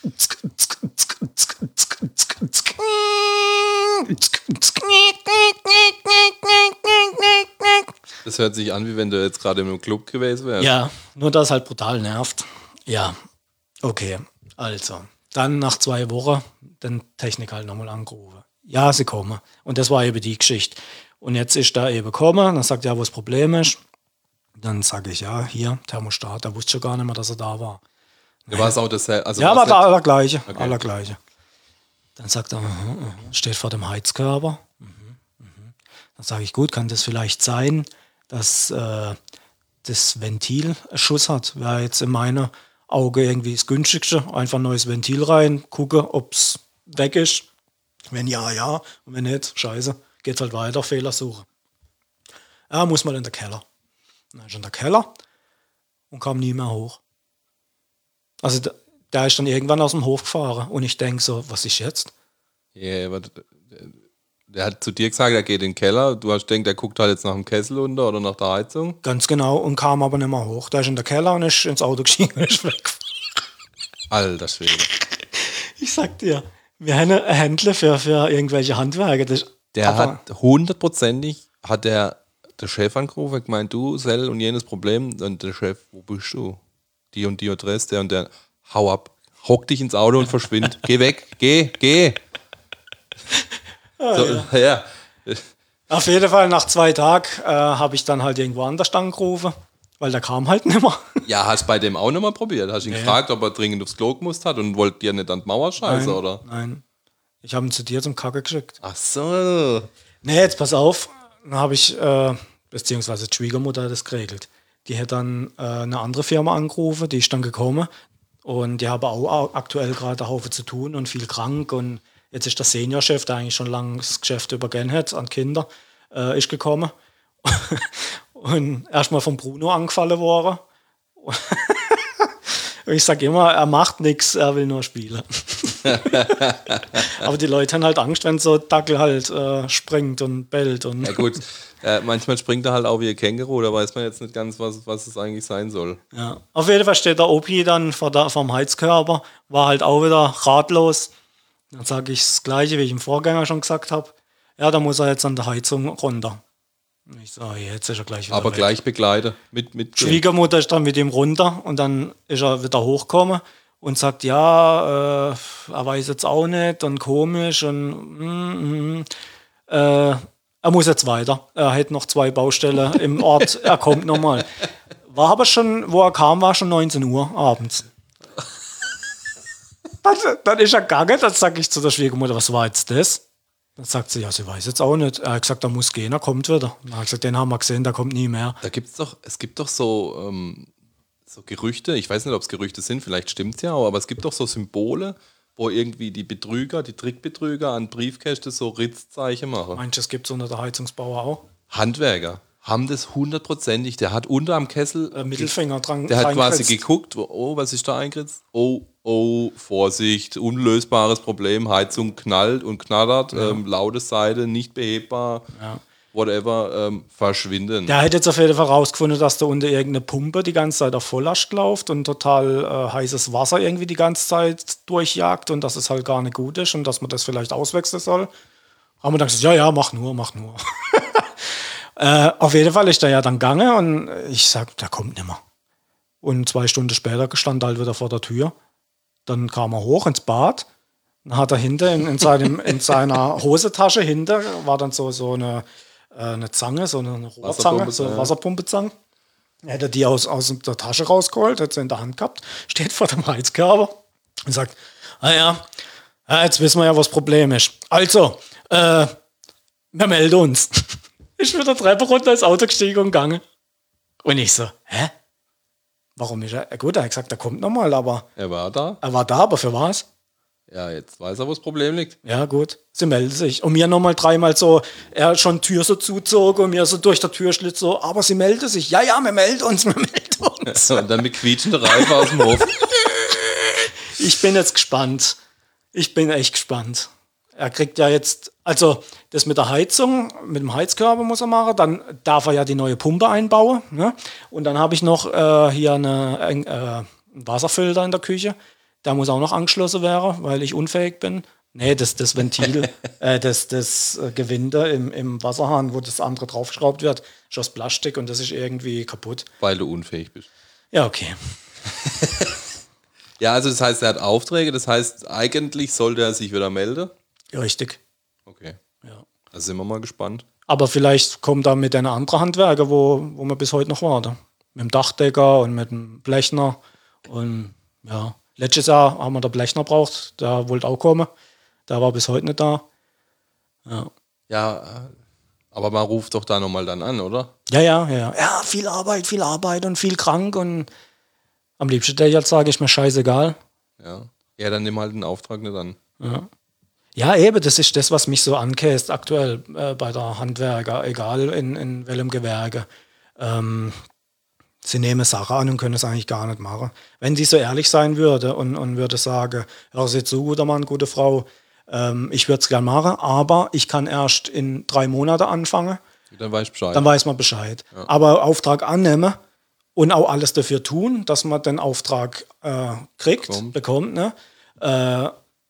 Das hört sich an, wie wenn du jetzt gerade im Club gewesen wärst. Ja, nur dass es halt brutal nervt. Ja, okay. Also, dann nach zwei Wochen den Techniker halt nochmal angerufen. Ja, sie kommen. Und das war eben die Geschichte. Und jetzt ist da eben gekommen, dann sagt er, ja, wo das Problem ist. Dann sage ich, ja, hier, Thermostat, da wusste ich gar nicht mehr, dass er da war. Du warst auch das, also Ja, war's aber der nicht- allergleiche, Okay. allergleiche. Dann sagt er, mhm, mhm, steht vor dem Heizkörper. Mhm, mhm. Dann sage ich, gut, kann das vielleicht sein, dass äh, das Ventil einen Schuss hat? Wäre jetzt in meiner Auge irgendwie das günstigste. Einfach ein neues Ventil rein, gucke, ob es weg ist. Wenn ja, ja. Und wenn nicht, scheiße, geht halt weiter, Fehlersuche. Ja, muss mal in den Keller. Dann ist er in der Keller und kam nie mehr hoch. Also der, der ist dann irgendwann aus dem Hof gefahren und ich denke so, was ist jetzt? Ja, aber d- der hat zu dir gesagt, er geht in den Keller. Du hast gedacht, der guckt halt jetzt nach dem Kessel unter oder nach der Heizung. Ganz genau, und kam aber nicht mehr hoch. Der ist in der Keller und ist ins Auto gestiegen und ist weggefahren. Alter Schwede. Ich sag dir, wir haben ein Händler für, für irgendwelche Handwerker. Das, Der aber- hat hundertprozentig, hat der, der Chef angerufen, hat gemeint, du, Sel und jenes Problem. Und der Chef, wo bist du? Die und die Adresse, der und der, hau ab. Hock dich ins Auto und verschwind. Geh weg, geh, geh. So, ja. Auf jeden Fall nach zwei Tagen äh, habe ich dann halt irgendwo anders angerufen, weil der kam halt nicht mehr. Ja, hast bei dem auch nochmal probiert? Hast ihn gefragt, ob er dringend aufs Klo gemusst hat und wollt dir nicht an die Mauer scheiße, Nein, oder? Nein. Ich habe ihn zu dir zum Kacke geschickt. Ach so. Nee, jetzt pass auf. Dann habe ich, äh, beziehungsweise die Schwiegermutter hat das geregelt. Die hat dann äh, eine andere Firma angerufen, die ist dann gekommen. Und die haben auch aktuell gerade einen Haufen zu tun und viel krank. Und jetzt ist der Seniorchef, der eigentlich schon lange das Geschäft übergeben hat an Kinder, äh, ist gekommen. Und erstmal von Bruno angefallen worden. Und ich sage immer, er macht nichts, er will nur spielen. Aber die Leute haben halt Angst, wenn so ein Dackel halt äh, springt und bellt. Und Ja gut, äh, manchmal springt er halt auch wie ein Känguru, da weiß man jetzt nicht ganz, was, was es eigentlich sein soll. ja. Auf jeden Fall steht der Opi dann vor der, vom Heizkörper, war halt auch wieder ratlos. Dann sage ich das Gleiche, wie ich im Vorgänger schon gesagt habe. Ja, da muss er jetzt an der Heizung runter. Und ich sage, jetzt ist er gleich wieder Aber weg. gleich begleitet. Mit, mit Schwiegermutter ist dann mit ihm runter und dann ist er wieder hochgekommen und sagt, ja, äh, er weiß jetzt auch nicht und komisch und mm, mm, äh, er muss jetzt weiter. Er hat noch zwei Baustellen im Ort, er kommt nochmal. War aber schon, wo er kam, war schon neunzehn Uhr abends. Dann, dann ist er gegangen, dann sage ich zu der Schwiegermutter, was war jetzt das? Dann sagt sie, ja, sie weiß jetzt auch nicht. Er hat gesagt, er muss gehen, er kommt wieder. Dann hat gesagt, den haben wir gesehen, der kommt nie mehr. Da gibt's doch, es gibt doch so, ähm, so Gerüchte, ich weiß nicht, ob es Gerüchte sind, vielleicht stimmt's ja auch, aber es gibt doch so Symbole, wo irgendwie die Betrüger, die Trickbetrüger an Briefkästen so Ritzzeichen machen. Manches gibt es unter der Heizungsbauer auch. Handwerker haben das hundertprozentig. Der hat unter am Kessel Äh, Mittelfinger dran. Der hat quasi reingekritzt. geguckt, oh, was ist da eingekritzt? Oh, oh, Vorsicht, unlösbares Problem, Heizung knallt und knattert, ja. ähm, laute Seite, nicht behebbar, Ja. whatever, ähm, verschwinden. Der hat jetzt auf jeden Fall rausgefunden, dass da unter irgendeine Pumpe die ganze Zeit auf Volllast läuft und total äh, heißes Wasser irgendwie die ganze Zeit durchjagt und dass es halt gar nicht gut ist und dass man das vielleicht auswechseln soll. Haben wir dann gesagt, ja, ja, mach nur, mach nur. äh, auf jeden Fall ist der ja dann gegangen und ich sag, der kommt nicht mehr. Und zwei Stunden später stand er halt wieder vor der Tür. Dann kam er hoch ins Bad. Dann hat er hinter in, in, seinem, in seiner Hosentasche hinter war dann so, so eine, äh, eine Zange, so eine Rohrzange, Wasserpumpe, so eine ja. Wasserpumpezange. Hätte er die aus, aus der Tasche rausgeholt, hat sie in der Hand gehabt, steht vor dem Heizkörper und sagt, ah ja, ja, jetzt wissen wir ja, was das Problem ist. Also, äh, wir melden uns. Ich bin der Treppe runter ins Auto gestiegen und gegangen. Und ich so, hä? Warum ist er? Gut, er hat gesagt, er kommt nochmal, aber Er war da. er war da, aber für was? Ja, jetzt weiß er, wo das Problem liegt. Ja, gut. Sie meldet sich. Und mir nochmal dreimal so, er hat schon Tür so zuzog und mir so durch der Tür schlitt so, aber sie meldet sich. Ja, ja, wir melden uns, wir melden uns. Und dann mit quietschender Reife aus dem Hof. Ich bin jetzt gespannt. Ich bin echt gespannt. Er kriegt ja jetzt, also das mit der Heizung, mit dem Heizkörper muss er machen, dann darf er ja die neue Pumpe einbauen. Ne? Und dann habe ich noch äh, hier eine, ein, äh, einen Wasserfilter in der Küche. Der muss auch noch angeschlossen werden, weil ich unfähig bin. Nee, das, das Ventil, äh, das, das äh, Gewinde im, im Wasserhahn, wo das andere draufgeschraubt wird, ist aus Plastik und das ist irgendwie kaputt. Weil du unfähig bist. Ja, okay. Ja, also das heißt, er hat Aufträge, das heißt, eigentlich sollte er sich wieder melden. Ja, richtig. Okay. Ja. Da sind wir mal gespannt. Aber vielleicht kommt er mit einer anderen Handwerker, wo, wo wir bis heute noch warten. Mit dem Dachdecker und mit dem Blechner. Und ja, letztes Jahr haben wir den Blechner braucht, der wollte auch kommen. Der war bis heute nicht da. Ja, Ja, äh, aber man ruft doch da nochmal dann an, oder? ja, ja. Ja, ja viel Arbeit, viel Arbeit und viel krank. Und am liebsten der jetzt sage ich mir scheißegal. Ja. Ja, dann nimm halt den Auftrag nicht an. Ja. Ja, eben, das ist das, was mich so ankäst aktuell äh, bei der Handwerker, egal in, in welchem Gewerke. Ähm, sie nehmen Sachen an und können es eigentlich gar nicht machen. Wenn sie so ehrlich sein würde und, und würde sagen, hör sie zu, guter Mann, gute Frau, ähm, ich würde es gern machen, aber ich kann erst in drei Monate anfangen, Dann weiß ich Bescheid. dann weiß man Bescheid. Ja. Aber Auftrag annehmen und auch alles dafür tun, dass man den Auftrag äh, kriegt, Bekommt. bekommt, ne? Äh,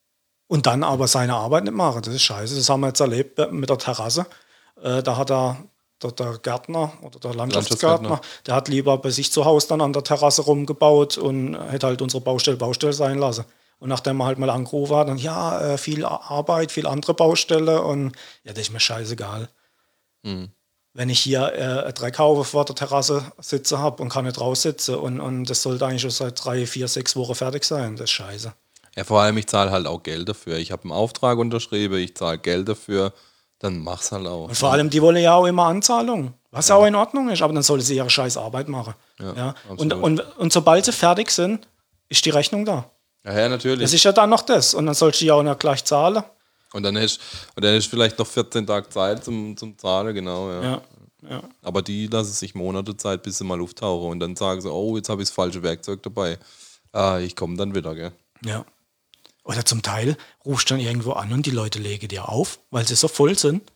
und dann aber seine Arbeit nicht machen. Das ist scheiße. Das haben wir jetzt erlebt mit der Terrasse. Äh, da hat er, der, der Gärtner oder der Landschaftsgärtner, Landschaftsgärtner. der hat lieber bei sich zu Hause dann an der Terrasse rumgebaut und hätte halt unsere Baustelle Baustelle sein lassen. Und nachdem er halt mal angerufen hat, dann ja, äh, viel Arbeit, viel andere Baustelle und ja, das ist mir scheißegal. Mhm. Wenn ich hier äh, eine Dreckhaufe vor der Terrasse sitzen habe und kann nicht raussitzen und, und das sollte eigentlich schon seit drei, vier, sechs Wochen fertig sein, das ist scheiße. Ja, vor allem, ich zahle halt auch Geld dafür. Ich habe einen Auftrag unterschrieben, ich zahle Geld dafür, dann mach's halt auch. Und vor allem, die wollen ja auch immer Anzahlung, was ja auch in Ordnung ist, aber dann sollen sie ihre scheiß Arbeit machen. Ja, Ja. Und, absolut. und, und sobald sie fertig sind, ist die Rechnung da. Ja, ja, natürlich. Das ist ja dann noch das. Und dann sollst du ja auch noch gleich zahlen. Und dann hast und dann hast du vielleicht noch vierzehn Tage Zeit zum, zum Zahlen, genau. Ja. Ja. Ja. Aber die lassen sich Monate Zeit, bis sie mal auftauchen. Und dann sagen sie, oh, jetzt habe ich das falsche Werkzeug dabei. Ah, ich komme dann wieder, gell? Ja. Oder zum Teil rufst du dann irgendwo an und die Leute legen dir auf, weil sie so voll sind.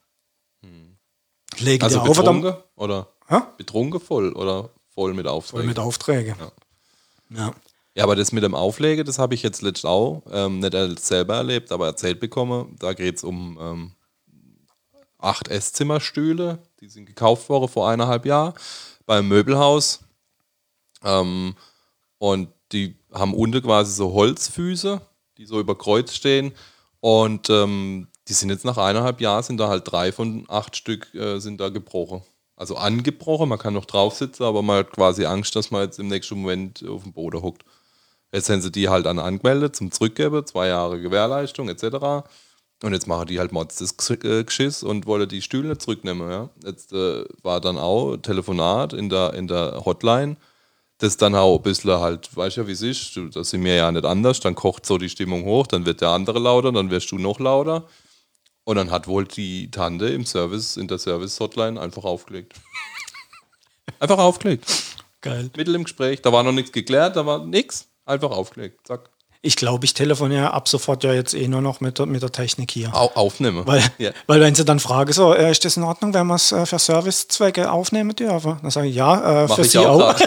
Legen Also dir auf und dann, betrunken oder Hä? betrunken voll oder voll mit voll Aufträgen? mit Aufträgen. Ja. Ja. Ja, aber das mit dem Auflegen, das habe ich jetzt letztens auch ähm, nicht als selber erlebt, aber erzählt bekommen. Da geht es um ähm, acht Esszimmerstühle, die sind gekauft worden vor eineinhalb Jahren beim Möbelhaus. Ähm, und die haben unten quasi so Holzfüße, die so über Kreuz stehen. Und ähm, die sind jetzt nach eineinhalb Jahren, sind da halt drei von acht Stück äh, sind da gebrochen. Also angebrochen, man kann noch drauf sitzen, aber man hat quasi Angst, dass man jetzt im nächsten Moment auf dem Boden hockt. Jetzt haben sie die halt an angemeldet zum Zurückgeben, zwei Jahre Gewährleistung et cetera. Und jetzt machen die halt Mods das Geschiss und wollen die Stühle nicht zurücknehmen. Ja? Jetzt äh, war dann auch Telefonat in der, in der Hotline, das dann auch ein bisschen halt, weißt ja, wie es ist, du- das sind wir ja nicht anders, dann kocht so die Stimmung hoch, dann wird der andere lauter, dann wirst du noch lauter. Und dann hat wohl die Tante im Service, in der Service-Hotline einfach aufgelegt. Einfach aufgelegt. Geil. Mittel im Gespräch, da war noch nichts geklärt, da war nichts. Einfach aufgelegt, zack. Ich glaube, ich telefoniere ab sofort ja jetzt eh nur noch mit, der- mit der Technik hier. Au aufnehmen. Weil, Ja. weil wenn sie dann fragen, so, äh, ist das in Ordnung, wenn wir es äh, für Servicezwecke aufnehmen dürfen? Dann sage ich, ja, äh, Mach für ich Sie auch. auch. grad.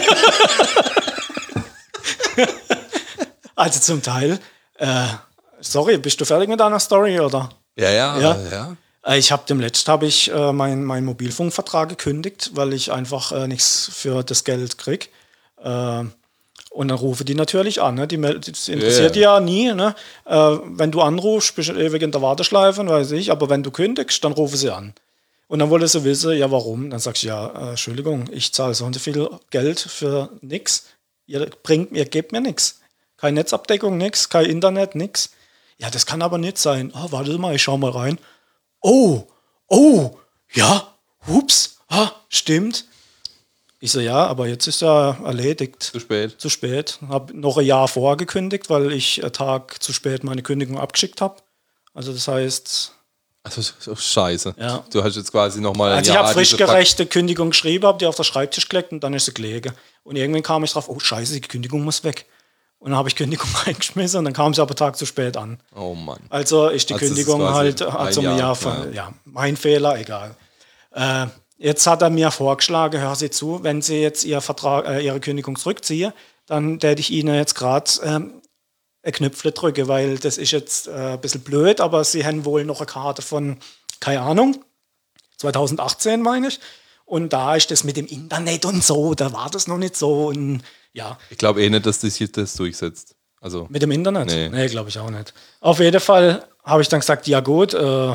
Also zum Teil. Äh, sorry, bist du fertig mit deiner Story, oder? Ja, ja, Ja. ja. ja. Äh, Ich habe dem letzten habe ich äh, meinen mein Mobilfunkvertrag gekündigt, weil ich einfach äh, nichts für das Geld krieg. Äh, und dann rufe die natürlich an. Ne? Die, mel- das interessiert die ja nie. Ne? Äh, wenn du anrufst, bist du ewig in der Warteschleife, weiß ich. Aber wenn du kündigst, dann rufe sie an. Und dann wollte sie wissen, ja, warum? Dann sagst du, ja, äh, Entschuldigung, ich zahle so und so viel Geld für nichts. Ihr bringt, ihr gebt mir nichts. Keine Netzabdeckung, nichts, kein Internet, nichts. Ja, das kann aber nicht sein. Ah, warte mal, ich schau mal rein. Oh, oh, ja, hups, ah, stimmt. Ich so, ja, aber jetzt ist ja erledigt. Zu spät. Zu spät. Habe noch ein Jahr vorher gekündigt, weil ich einen Tag zu spät meine Kündigung abgeschickt habe. Also das heißt, Also so scheiße. Ja. Du hast jetzt quasi nochmal ein also ich Jahr habe frisch diese Pra- gerechte Kündigung geschrieben, habe die auf den Schreibtisch gelegt und dann ist sie gelegen. Und irgendwann kam ich drauf, oh scheiße, die Kündigung muss weg. Und dann habe ich Kündigung reingeschmissen und dann kam sie aber einen Tag zu spät an. Oh Mann. Also ist die Also es ist Kündigung quasi halt ein hat so ein Jahr, Jahr, ver- ja. ja, mein Fehler, egal. Äh, jetzt hat er mir vorgeschlagen, hör Sie zu, wenn Sie jetzt Ihr Vertrag, äh, Ihre Kündigung zurückziehen, dann werde ich Ihnen jetzt gerade ähm, ein Knöpfle drücken, weil das ist jetzt äh, ein bisschen blöd, aber Sie haben wohl noch eine Karte von, keine Ahnung, zwanzig achtzehn meine ich. Und da ist das mit dem Internet und so, da war das noch nicht so. Und ja, Ich glaube eh nicht, dass das hier das durchsetzt. Also, mit dem Internet? Nee. Nee, glaube ich auch nicht. Auf jeden Fall habe ich dann gesagt, ja gut, äh,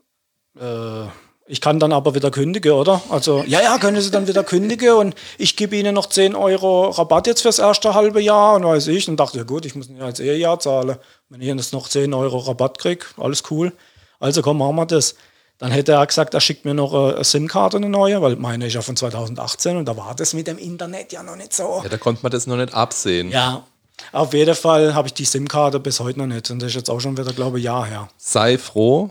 äh, ich kann dann aber wieder kündigen, oder? Also, ja, ja, können Sie dann wieder kündigen und ich gebe Ihnen noch zehn Euro Rabatt jetzt fürs erste halbe Jahr und weiß ich. Und dachte, ja gut, ich muss ja jetzt eh ein Jahr zahlen. Wenn ich jetzt noch zehn Euro Rabatt kriege, alles cool. Also komm, machen wir das. Dann hätte er gesagt, er schickt mir noch eine, eine SIM-Karte, eine neue, weil meine ist ja von zwanzig achtzehn und da war das mit dem Internet ja noch nicht so. ja, da konnte man das noch nicht absehen. Ja, auf jeden Fall habe ich die SIM-Karte bis heute noch nicht. Und das ist jetzt auch schon wieder, glaube ich, ein Jahr her. Sei froh,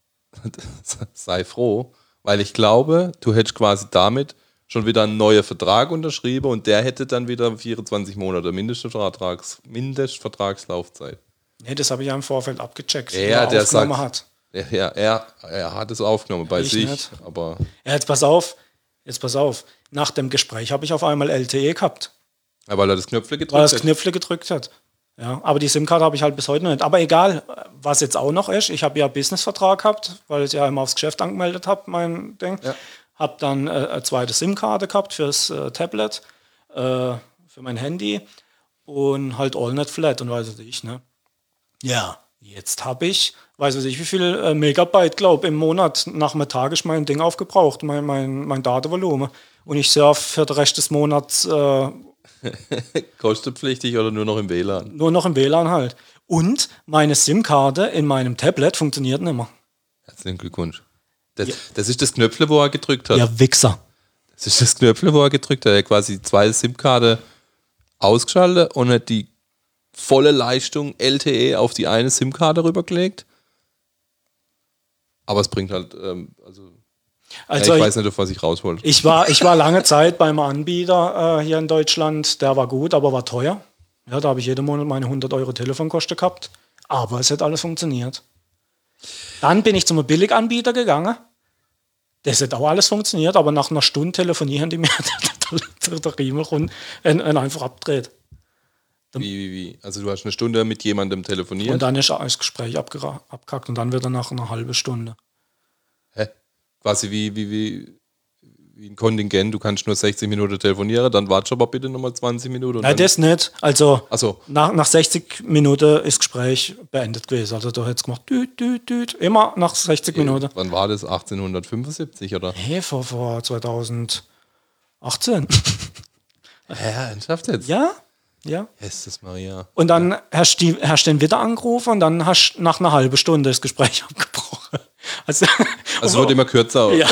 sei froh, weil ich glaube, du hättest quasi damit schon wieder einen neuen Vertrag unterschrieben und der hätte dann wieder vierundzwanzig Monate Mindestvertrags, Mindestvertragslaufzeit. Nee, das habe ich ja im Vorfeld abgecheckt, Ja, wie er der aufgenommen sagt- hat. Er, er, er, er hat es aufgenommen bei Ich sich, nicht. aber Ja, jetzt pass auf, jetzt pass auf. Nach dem Gespräch habe ich auf einmal L T E gehabt, ja, weil er das Knöpfle gedrückt weil er das hat. Knöpfle gedrückt hat. Ja, aber die SIM-Karte habe ich halt bis heute noch nicht. Aber egal, was jetzt auch noch ist, ich habe ja einen Businessvertrag gehabt, weil ich ja immer aufs Geschäft angemeldet habe, mein Ding. Ja. Habe dann äh, eine zweite SIM-Karte gehabt fürs äh, Tablet, äh, für mein Handy und halt AllNet Flat und weiß ich, ne? Ja, jetzt habe ich, weiß ich, wie viel äh, Megabyte, glaube im Monat nach einem Tag ist mein Ding aufgebraucht, mein, mein, mein Datenvolumen. Und ich surfe für den Rest des Monats äh, Kostenpflichtig oder nur noch im W L A N? nur noch im W L A N halt. Und meine SIM-Karte in meinem Tablet funktioniert nicht mehr. Herzlichen Glückwunsch. Das, das ist das Knöpfle, wo er gedrückt hat. Ja, Wichser. Das ist das Knöpfle, wo er gedrückt hat. Er hat quasi zwei SIM-Karte ausgeschaltet und hat die volle Leistung L T E auf die eine SIM-Karte rübergelegt. Aber es bringt halt, ähm, also, Also ja, ich ich, weiß nicht, auf was ich raus wollte. ich, war, ich war lange Zeit beim Anbieter äh, hier in Deutschland. Der war gut, aber war teuer. Ja, da habe ich jeden Monat meine hundert Euro Telefonkosten gehabt. Aber es hat alles funktioniert. Dann bin ich zum Billiganbieter gegangen. Das hat auch alles funktioniert, aber nach einer Stunde telefonieren die mir der, der Riemen rund, äh, äh, einfach abgedreht. Wie, wie, wie? Also du hast eine Stunde mit jemandem telefoniert? Und dann ist das Gespräch abgera- abgekackt und dann wird er nach einer halben Stunde. Hä? Quasi wie, wie, wie, wie ein Kontingent, du kannst nur sechzig Minuten telefonieren, dann wartest du aber bitte nochmal zwanzig Minuten. Und Nein, dann, das nicht. Also Ach so. nach, nach sechzig Minuten ist das Gespräch beendet gewesen. Also da hätte es gemacht, düt, düt, düt. Immer nach sechzig Minuten. Wann war das? achtzehnhundertfünfundsiebzig, oder? Hey, vor, vor zweitausendachtzehn. Hä, ernsthaft jetzt? Ja, ja. Jesus Maria. Und dann hast du die- hast du den wieder angerufen und dann hast du nach einer halben Stunde das Gespräch abgebrochen. Also, Also wird immer kürzer. ja.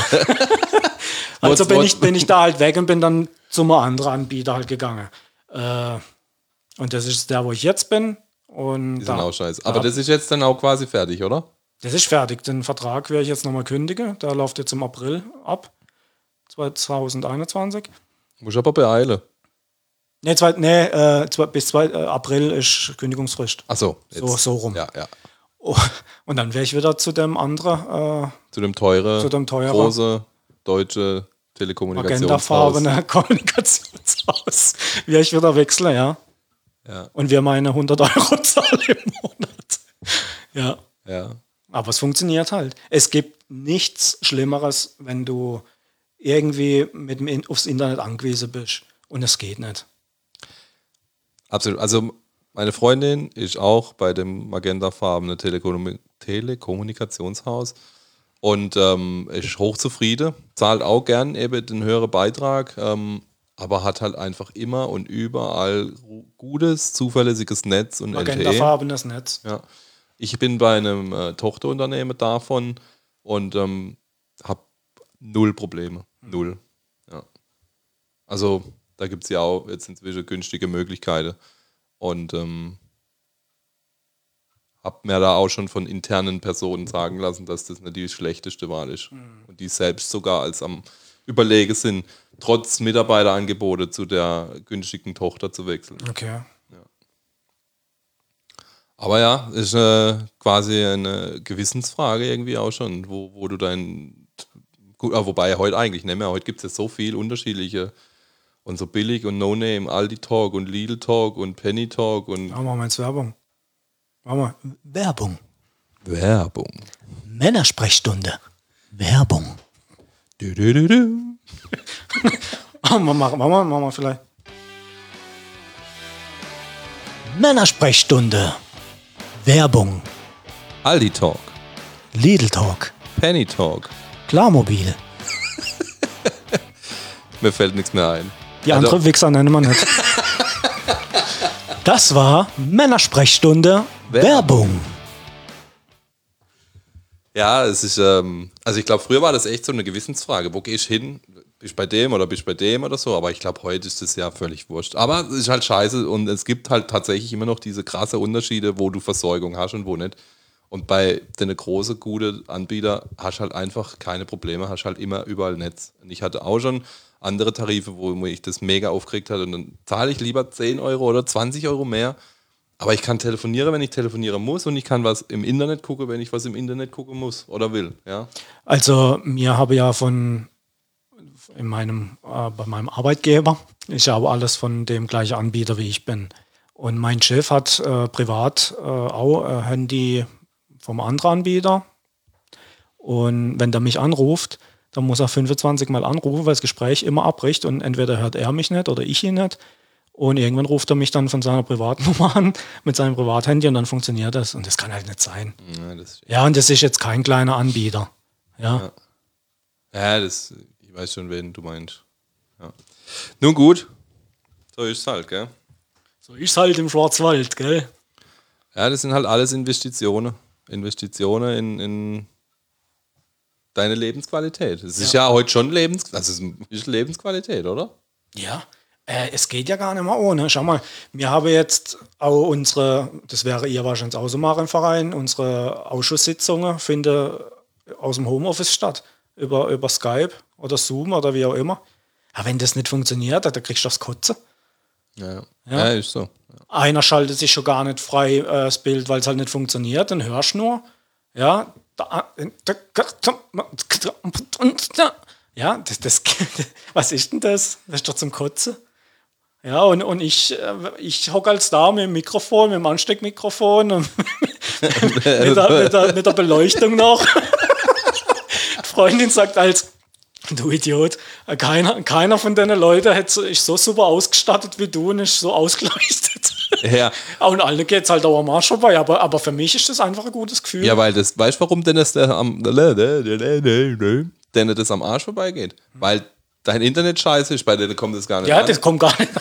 Also What's bin what? ich, bin ich da halt weg und bin dann zum anderen Anbieter halt gegangen. Äh, und das ist der, wo ich jetzt bin. Und Die sind da, auch scheiße. Aber da- das ist jetzt dann auch quasi fertig, oder? Das ist fertig. Den Vertrag werde ich jetzt nochmal kündigen. Der läuft jetzt im April ab. zwanzig einundzwanzig. Muss aber beeilen. Nee, zwei, nee äh, zwei, bis zwei, äh, April ist Kündigungsfrist. Ach so, So, so rum. Ja, ja. Oh, und dann wäre ich wieder zu dem anderen, äh, Zu dem teure, Zu dem teurer. große deutsche Telekommunikationshaus. agendafarbene Kommunikationshaus. Wäre ich wieder wechseln, ja. Ja, Und wir meine hundert Euro zahlen im Monat. Ja. ja. Aber es funktioniert halt. Es gibt nichts Schlimmeres, wenn du irgendwie mit dem In- aufs Internet angewiesen bist. Und es geht nicht. Absolut. Also meine Freundin ist auch bei dem magentafarbenen Telekom Telekommunikationshaus und ähm, ist hochzufrieden, zahlt auch gern eben den höheren Beitrag, ähm, aber hat halt einfach immer und überall gutes, zuverlässiges Netz und L T E. Magentafarbenes Netz. Ja. Ich bin bei einem äh, Tochterunternehmen davon und ähm, habe null Probleme. Null. Ja. Also da gibt es ja auch jetzt inzwischen günstige Möglichkeiten. Und ähm, habe mir da auch schon von internen Personen sagen lassen, dass das nicht die schlechteste Wahl ist. Mhm. Und die selbst sogar als am Überlegen sind, trotz Mitarbeiterangebote zu der günstigen Tochter zu wechseln. Okay. Aber ja, ist äh, quasi eine Gewissensfrage irgendwie auch schon, wo, wo du dein... Gut, ah, wobei heute eigentlich nicht mehr. Heute gibt es ja so viel unterschiedliche und so billig und No-Name, Aldi Talk und Lidl Talk und Penny Talk und... Machen wir mal jetzt Werbung. Machen wir. Werbung. Werbung. Männersprechstunde. Werbung. Du, du, du, du. machen, wir, machen, wir, machen wir vielleicht. Männersprechstunde. Werbung. Aldi Talk. Lidl Talk. Penny Talk. Klarmobil. Mir fällt nichts mehr ein. Die Also- andere Wichser nennen wir nicht. Das war Männersprechstunde. Werbung. Ja, es ist, ähm, also ich glaube, früher war das echt so eine Gewissensfrage. Wo gehst du hin? Bist du bei dem oder bist du bei dem oder so? Aber ich glaube, heute ist das ja völlig wurscht. Aber es ist halt scheiße und es gibt halt tatsächlich immer noch diese krasse Unterschiede, wo du Versorgung hast und wo nicht. Und bei den großen, guten Anbietern hast du halt einfach keine Probleme, hast halt immer überall Netz. Und ich hatte auch schon andere Tarife, wo mich das mega aufgeregt hat und dann zahle ich lieber zehn Euro oder zwanzig Euro mehr. Aber ich kann telefonieren, wenn ich telefonieren muss und ich kann was im Internet gucken, wenn ich was im Internet gucken muss oder will. Ja? Also mir habe ja von in meinem, äh, bei meinem Arbeitgeber, ich habe alles von dem gleichen Anbieter wie ich bin. Und mein Chef hat äh, privat äh, auch ein Handy vom anderen Anbieter. Und wenn der mich anruft, dann muss er fünfundzwanzig Mal anrufen, weil das Gespräch immer abbricht und entweder hört er mich nicht oder ich ihn nicht. Und irgendwann ruft er mich dann von seiner Privatnummer an, mit seinem Privathandy und dann funktioniert das. Und das kann halt nicht sein. Ja, das, Ja, und das ist jetzt kein kleiner Anbieter. Ja. ja, das, ich weiß schon, wen du meinst. Ja. Nun gut, so ist es halt, gell? So ist halt im Schwarzwald, gell? Ja, das sind halt alles Investitionen. Investitionen in, in deine Lebensqualität. Es ist ja heute schon Lebens, also es ist Lebensqualität, oder? Ja. Äh, es geht ja gar nicht mehr ohne. Schau mal, wir haben jetzt auch unsere, das wäre ihr wahrscheinlich auch so mal im Verein, unsere Ausschusssitzungen finden aus dem Homeoffice statt. Über, über Skype oder Zoom oder wie auch immer. Aber wenn das nicht funktioniert, dann kriegst du das Kotzen. Ja, ja. Ja. ja ist so. Einer schaltet sich schon gar nicht frei äh, das Bild, weil es halt nicht funktioniert, dann hörst du nur. Ja, da, ja, das, das, was ist denn das? Das ist doch zum Kotzen. Ja, und, und ich, ich hocke als da mit dem Mikrofon, mit dem Ansteckmikrofon und mit, der, mit, der, mit der Beleuchtung noch. Die Freundin sagt als, du Idiot, keiner, keiner von deinen Leuten hat so, ist so super ausgestattet wie du und ist so ausgeleuchtet. Ja. Und allen geht es halt auch am Arsch vorbei, aber, aber für mich ist das einfach ein gutes Gefühl. Ja, weil das, weißt du, warum denn das der am, denn das am Arsch vorbeigeht? Weil dein Internet scheiße ist, bei denen kommt das gar nicht ja, an. das kommt gar nicht an.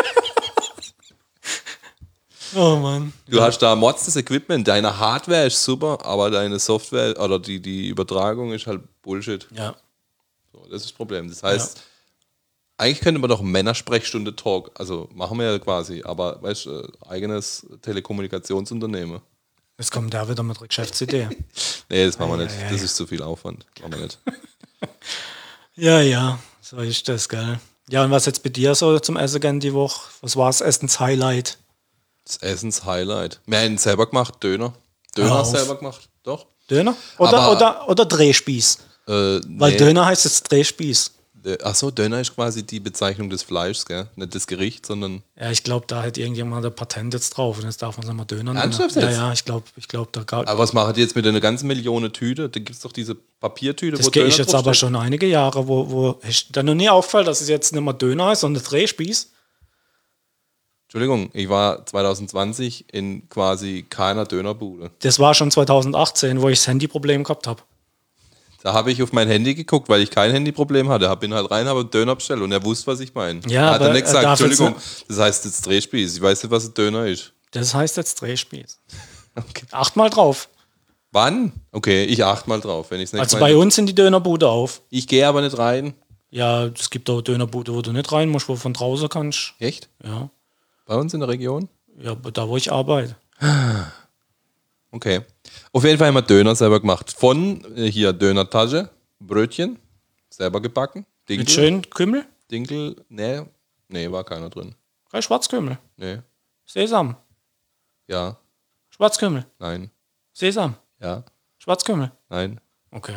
Oh Mann. Du hast da Mods das Equipment, deine Hardware ist super, aber deine Software oder die, die Übertragung ist halt Bullshit. Ja. So, das ist das Problem. Das heißt, ja. Eigentlich könnte man doch Männersprechstunde Talk, also machen wir ja quasi, aber weißt du, eigenes Telekommunikationsunternehmen. Jetzt kommt der wieder mit einer Geschäftsidee. Nee, das machen wir Ei, nicht. ei, Das ei. ist zu viel Aufwand. Machen wir nicht. Ja, ja, so ist das, gell. Ja, und was jetzt bei dir so zum Essen gehen die Woche? Was war das Essens-Highlight? Das Essens-Highlight. Wir haben selber gemacht, Döner. Hör Döner auf. selber gemacht, doch. Döner? Oder, Aber- oder, oder Drehspieß? Äh, Weil nee. Döner heißt jetzt Drehspieß. Achso, Döner ist quasi die Bezeichnung des Fleischs, gell? Nicht das Gericht, sondern. Ja, ich glaube, da hat irgendjemand ein Patent jetzt drauf und jetzt darf man es mal Döner nennen. Ernsthaft Ja, jetzt? ja, ich glaube, ich glaub, da gab Aber was machen die jetzt mit einer ganzen Million Tüte? Da gibt es doch diese Papiertüte, Das wo gehe Döner ich jetzt aber draufsteht. schon einige Jahre, wo, wo ist dir noch nie auffällt, dass es jetzt nicht mehr Döner ist, sondern Drehspieß. Entschuldigung, ich war zwanzig zwanzig in quasi keiner Dönerbude. Das war schon zwanzig achtzehn, wo ich das Handyproblem gehabt habe. Da habe ich auf mein Handy geguckt, weil ich kein Handyproblem hatte. Hab ihn halt rein, habe einen Döner bestellt und er wusste, was ich meine. Ja, hat er aber nicht er gesagt, darf jetzt Entschuldigung, das heißt jetzt Drehspieß. Ich weiß nicht, was ein Döner ist. Das heißt jetzt Drehspieß. Okay. Acht mal drauf. Wann? Okay, ich achte mal drauf, wenn ich es nicht Also bei uns sind die Dönerbude auf. Ich gehe aber nicht rein. Ja, es gibt auch Dönerbude, wo du nicht rein musst, wo du von draußen kannst. Echt? Ja, Bei uns in der Region? ja, da wo ich arbeite. Okay. Auf jeden Fall haben wir Döner selber gemacht. Von äh, hier Dönertasche, Brötchen, selber gebacken. Dinkel. Mit schön Kümmel, Dinkel, nee, nee, war keiner drin. drei Schwarzkümmel, Nee, Sesam, ja, Schwarzkümmel, nein, Sesam, ja, Schwarzkümmel. nein. Okay.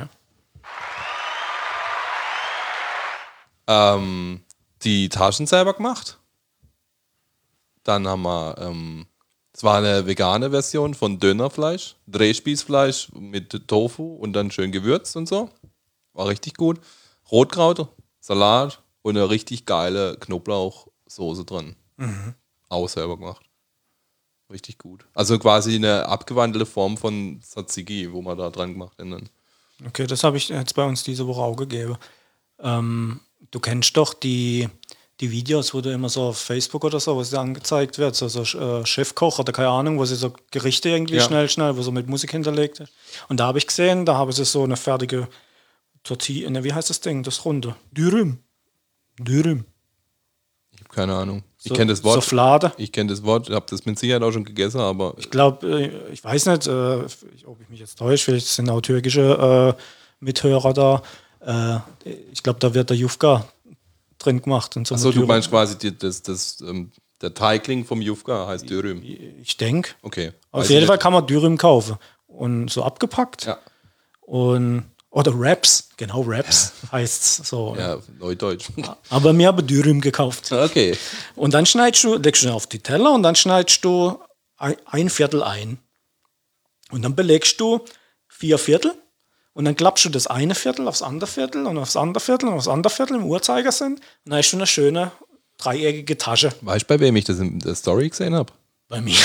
Ähm, die Taschen selber gemacht. Dann haben wir, ähm, es war eine vegane Version von Dönerfleisch, Drehspießfleisch mit Tofu und dann schön gewürzt und so. War richtig gut. Rotkraut, Salat und eine richtig geile Knoblauchsoße drin. Auch selber gemacht. Richtig gut. Also quasi eine abgewandelte Form von Tzatziki, wo man da dran gemacht hat. dann. Okay, das habe ich jetzt bei uns diese Woche auch gegeben. Ähm, du kennst doch die, die Videos, wo du immer so auf Facebook oder so, wo es dir angezeigt wird, so, so äh, Chefkoch oder keine Ahnung, wo sie so Gerichte irgendwie Ja. schnell, schnell, wo so mit Musik hinterlegt ist. Und da habe ich gesehen, da haben sie so eine fertige Tortilla, ne, wie heißt das Ding, das Runde? Dürüm. Dürüm. Ich habe keine Ahnung. Ich So- kenne das Wort. Soufflade. Ich kenne das Wort, habe das mit Sicherheit auch schon gegessen, aber Ich glaube, äh, ich weiß nicht, äh, ob ich mich jetzt täusche, vielleicht sind auch türkische äh, Mithörer da. Äh, ich glaube, da wird der Jufka drin gemacht. Und so achso, mit du Dürüm. meinst quasi die, das, das, ähm, der Teigling vom Jufka heißt Dürüm. Ich denke. Okay. Auf Weiß jeden ich Fall nicht. kann man Dürüm kaufen. Und so abgepackt. Ja, Und, oder Wraps. Genau, Wraps heißt es so. ja, Neudeutsch. Aber mir habe Dürüm gekauft. Okay. Und dann schneidest du, legst du auf die Teller und dann schneidest du ein, ein Viertel ein. Und dann belegst du vier Viertel und dann klappst du das eine Viertel aufs andere Viertel und aufs andere Viertel und aufs andere Viertel im Uhrzeigersinn. Und dann hast du eine schöne dreieckige Tasche Weißt du, bei wem ich das in der Story gesehen habe? bei mir.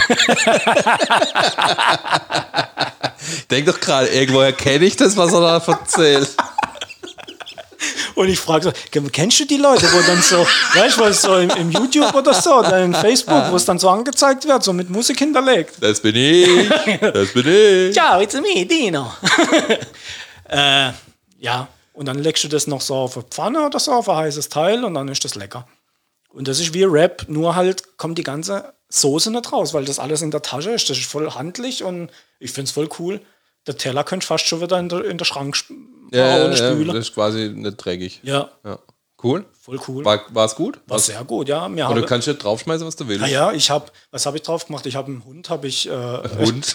Denk doch gerade, irgendwoher kenne ich das, was er da erzählt. Und ich frage so, kennst du die Leute, wo dann so, weißt du, was so im, im YouTube oder so, oder in Facebook, wo es dann so angezeigt wird, so mit Musik hinterlegt. Das bin ich. Das bin ich. Ciao, it's me, Dino. äh, ja, und dann legst du das noch so auf eine Pfanne oder so, auf ein heißes Teil und dann ist das lecker. Und das ist wie Wrap, nur halt kommt die ganze Soße nicht raus, weil das alles in der Tasche ist. Das ist voll handlich und ich finde es voll cool. Der Teller könnte fast schon wieder in der, in der Schrank sp- Ja, ja, ohne ja, Spüle. das ist quasi nicht dreckig. Ja, Ja. Cool. voll cool. War, war's gut? War sehr gut, ja. Mir Oder habe, du kannst ja draufschmeißen, was du willst. ah ja, ich habe, was habe ich drauf gemacht? Ich habe einen Hund, habe ich, äh, Hund.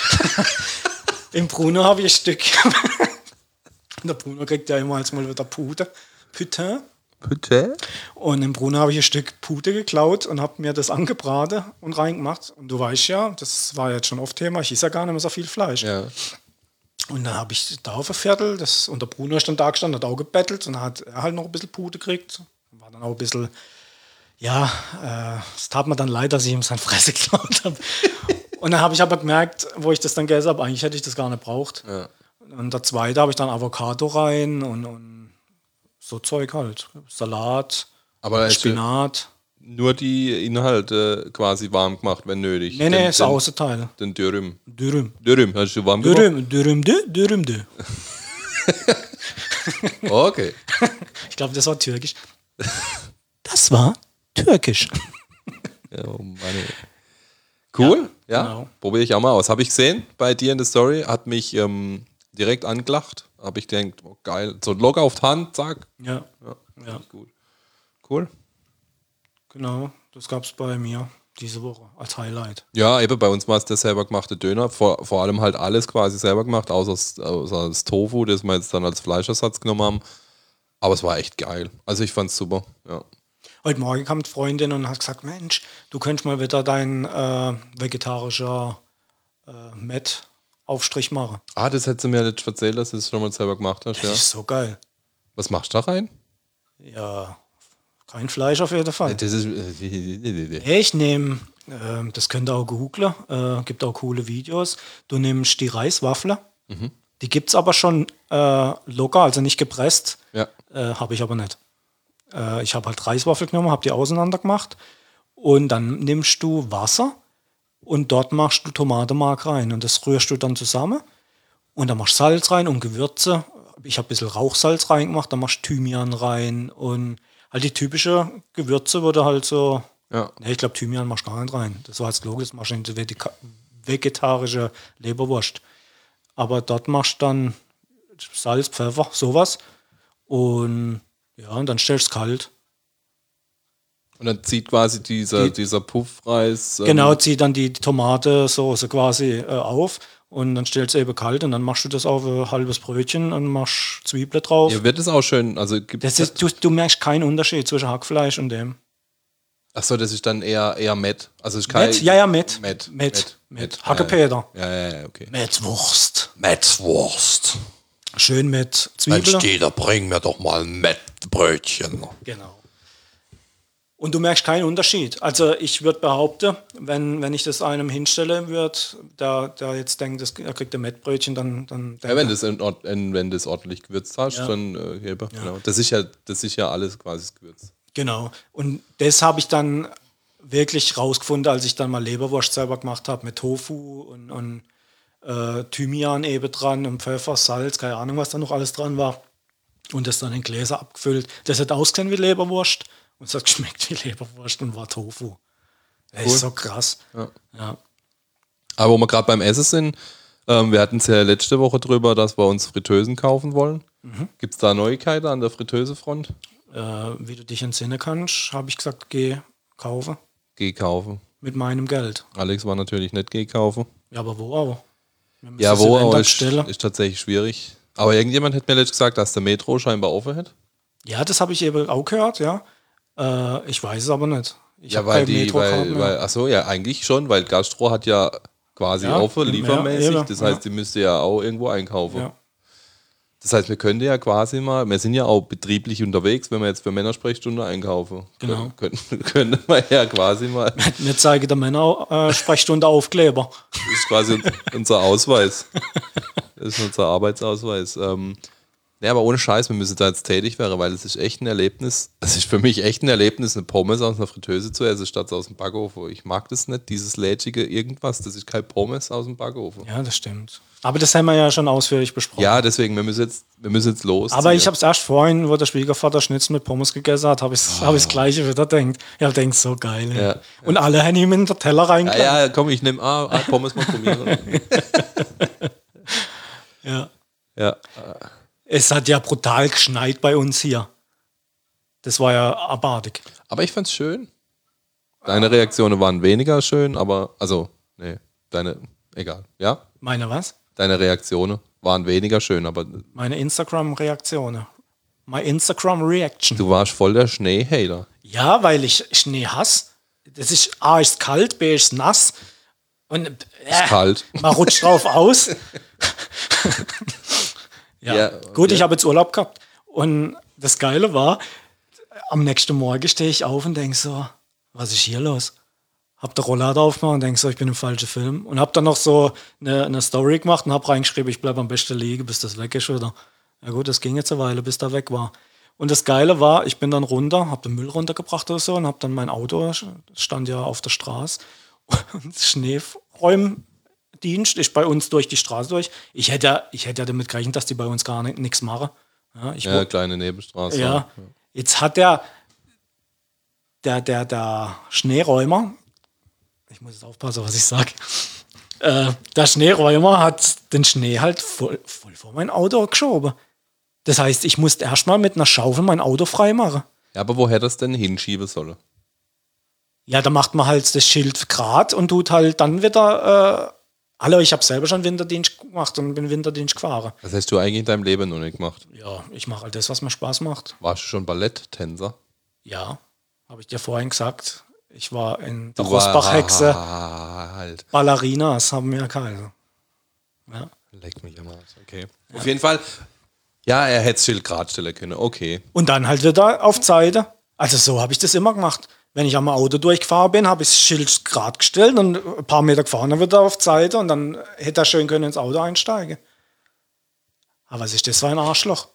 im Bruno habe ich ein Stück. Der Bruno kriegt ja immer als mal wieder Pute. Putain. Bitte? Und im Bruno habe ich ein Stück Pute geklaut und habe mir das angebraten und reingemacht. Und du weißt ja, das war jetzt schon oft Thema, ich esse ja gar nicht mehr so viel Fleisch. Ja. Und dann habe ich da auf ein Viertel, das, und der Bruno ist dann da gestanden, hat auch gebettelt und dann hat er halt noch ein bisschen Pute gekriegt. War dann auch ein bisschen, ja, äh, es tat mir dann leid, dass ich ihm sein Fresse geklaut habe. Und dann habe ich aber gemerkt, wo ich das dann gegessen habe, eigentlich hätte ich das gar nicht braucht. Ja. Und der zweite habe ich dann Avocado rein und, und so Zeug halt. Salat, Aber hast du Spinat. nur die Inhalte quasi warm gemacht, wenn nötig. Nee, nee, Den- das den- Außenteil. Den Dürüm. Dürüm. Dürüm, hast du warm gemacht? Dürüm, Dürüm, Dü, Dürüm, Dü. Okay. Ich glaube, das war türkisch. Das war türkisch. Ja, oh Mann, ey. Cool. Ja, Genau. probiere ich auch mal aus. Habe ich gesehen bei dir in der Story, hat mich ähm, direkt angelacht. Habe ich gedacht, oh, geil. So ein Log auf die Hand, zack. Ja, Ja, ja, richtig gut. Cool. genau. Das gab es bei mir diese Woche als Highlight. Ja, eben bei uns war es der selber gemachte Döner. Vor, vor allem halt alles quasi selber gemacht, außer das, außer das Tofu, das wir jetzt dann als Fleischersatz genommen haben. Aber es war echt geil. Also ich fand's super. Ja. Heute Morgen kam die Freundin und hat gesagt, Mensch, du könntest mal wieder dein äh, vegetarischer äh, Met-Aufstrich machen. Ah, das hättest du mir jetzt erzählt, dass du es schon mal selber gemacht hast. Das Ja. ist so geil. Was machst du da rein? Ja, kein Fleisch auf jeden Fall. Das ist, Hey, ich nehme, äh, das könnt ihr auch googlen, äh, gibt auch coole Videos. Du nimmst die Reiswaffel, Mhm. die gibt es aber schon äh, locker, also nicht gepresst, ja. äh, habe ich aber nicht. Äh, ich habe halt Reiswaffel genommen, habe die auseinander gemacht und dann nimmst du Wasser und dort machst du Tomatenmark rein und das rührst du dann zusammen und dann machst du Salz rein und Gewürze. Ich habe ein bisschen Rauchsalz reingemacht, dann machst du Thymian rein und halt die typische Gewürze wurde halt so. Ja. Ne, ich glaube, Thymian machst du gar nicht rein. Das war jetzt logisch, das machst du in die vegeta- vegetarische Leberwurst. Aber dort machst du dann Salz, Pfeffer, sowas. Und ja, und dann stellst du es kalt. Und dann zieht quasi dieser, Die- dieser Puffreis. ähm, Genau, zieh dann die Tomatensoße quasi äh, auf und dann stellst du eben kalt und dann machst du das auf ein halbes Brötchen und machst Zwiebeln drauf. Ja, wird es auch schön. Also gibt Das ist, du, du merkst keinen Unterschied zwischen Hackfleisch und dem. Achso, das ist dann eher, eher Met. Also ist kein, Met? Ja, ja, Met. Met. Met. Met. Ja, Hackepeter. Ja, ja, ja, okay. Metwurst. Mettwurst. Schön mit Zwiebeln. Steter, bring mir doch mal ein Mettbrötchen. Genau. Und du merkst keinen Unterschied. Also ich würde behaupten, wenn, wenn ich das einem hinstelle würde, der, der jetzt denkt, das, er kriegt ein Mettbrötchen, dann, dann denkt Ja, wenn er, das, in, Ord- in, wenn das ordentlich gewürzt hast, Ja. dann äh, Heber, genau. Das ist ja, das ist ja alles quasi das Gewürz. genau. Und das habe ich dann wirklich rausgefunden, als ich dann mal Leberwurst selber gemacht habe mit Tofu und, und äh, Thymian eben dran und Pfeffer, Salz, keine Ahnung, was da noch alles dran war. Und das dann in Gläser abgefüllt. Das hat ausgesehen wie Leberwurst und es hat geschmeckt wie Leberwurst und war Tofu. Das Cool. ist so krass. Ja. Ja. Aber wo wir gerade beim Essen sind, ähm, wir hatten es ja letzte Woche drüber, dass wir uns Fritteusen kaufen wollen. Mhm. Gibt es da Neuigkeiten an der Fritteusefront? Äh, wie du dich entsinnen kannst, habe ich gesagt, geh kaufen Geh kaufen. mit meinem Geld. Alex war natürlich nicht geh kaufen. Ja, aber wo aber? Wir müssen Ja, das wo Event aber ist, abstellen. ist tatsächlich schwierig. Aber irgendjemand hat mir letztens gesagt, dass der Metro scheinbar offen hat. Ja, das habe ich eben auch gehört, ja. Äh, ich weiß es aber nicht. Ich Ja, habe weil kein die, Metrocard weil, mehr. weil, achso, ja, eigentlich schon, weil Gastro hat ja quasi Ja, offen, ja, liefermäßig. eben, Das ja. heißt, die müsste ja auch irgendwo einkaufen. Ja. Das heißt, wir könnten ja quasi mal, wir sind ja auch betrieblich unterwegs, wenn wir jetzt für Männersprechstunde einkaufen. Genau. Könnten, könnte man ja quasi mal, das Mir zeige der Männer-Sprechstunde Aufkleber. ist quasi un- unser Ausweis. Das ist unser Arbeitsausweis. Ähm, ja, aber ohne Scheiß, wir müssen da jetzt tätig werden, weil es ist echt ein Erlebnis. Es ist für mich echt ein Erlebnis, eine Pommes aus einer Fritteuse zu essen, statt aus dem Backofen. Ich mag das nicht, dieses lätschige irgendwas. Das ist kein Pommes aus dem Backofen. Ja, das stimmt. Aber das haben wir ja schon ausführlich besprochen. Ja, deswegen, wir müssen jetzt, wir müssen jetzt los. Aber ich habe es erst vorhin, wo der Schwiegervater Schnitzel mit Pommes gegessen hat, habe ich oh. hab ich das Gleiche wieder gedacht. Ich habe gedacht, so geil. ey. Ja, Und alle haben ihm in den Teller Ja, reingelegt. ja, komm, ich nehme ah, ah, Pommes mal probieren. Ja. Ja. Es hat ja brutal geschneit bei uns hier. Das war ja abartig. Aber ich fand's schön. Deine Reaktionen waren weniger schön, aber, also, nee, deine, egal, ja? Meine was? Deine Reaktionen waren weniger schön, aber Meine Instagram-Reaktionen. My Instagram-Reaction. du warst voll der Schnee-Hater. Ja, weil ich Schnee hasse. Das ist A ist kalt, B ist nass. Und äh, Kalt. man rutscht drauf aus. ja. Ja, Gut, ja. ich habe jetzt Urlaub gehabt. Und das Geile war, am nächsten Morgen stehe ich auf und denke so, was ist hier los? Hab den Rollator aufgemacht und denke so, ich bin im falschen Film. Und hab dann noch so eine, eine Story gemacht und hab reingeschrieben, ich bleibe am besten liegen, bis das weg ist wieder. Ja gut, das ging jetzt eine Weile, bis der weg war. Und das Geile war, ich bin dann runter, hab den Müll runtergebracht oder so und hab dann mein Auto, stand ja auf der Straße, und Schneeräumdienst ist bei uns durch die Straße durch. Ich hätte, ich hätte ja damit gerechnet, dass die bei uns gar nichts machen. Ja, ich Ja, kleine Nebenstraße. ja. Jetzt hat der, der, der, der Schneeräumer ich muss jetzt aufpassen, was ich sage. Äh, der Schneeräumer hat den Schnee halt voll, voll vor mein Auto geschoben. Das heißt, ich musste erstmal mit einer Schaufel mein Auto frei machen. Ja, aber woher das denn hinschieben soll? Ja, da macht man halt das Schild grad und tut halt dann wieder. Äh, hallo, ich habe selber schon Winterdienst gemacht und bin Winterdienst gefahren. Das hast du eigentlich in deinem Leben noch nicht gemacht. Ja, ich mache halt das, was mir Spaß macht. Warst du schon Balletttänzer? Ja, habe ich dir vorhin gesagt. Ich war in der Du war- Rosbach-Hexe. Halt. Ballerinas haben wir keine. Ja. Leck mich am Arsch. Okay. Auf jeden Fall, ja, er hätte das Schild gerade stellen können. Okay. Und dann halt wieder auf Seite. Also so habe ich das immer gemacht. Wenn ich am Auto durchgefahren bin, habe ich das Schild gerade gestellt und ein paar Meter gefahren, dann wieder auf die Seite und dann hätte er schön können ins Auto einsteigen. Aber was ist das für ein Arschloch?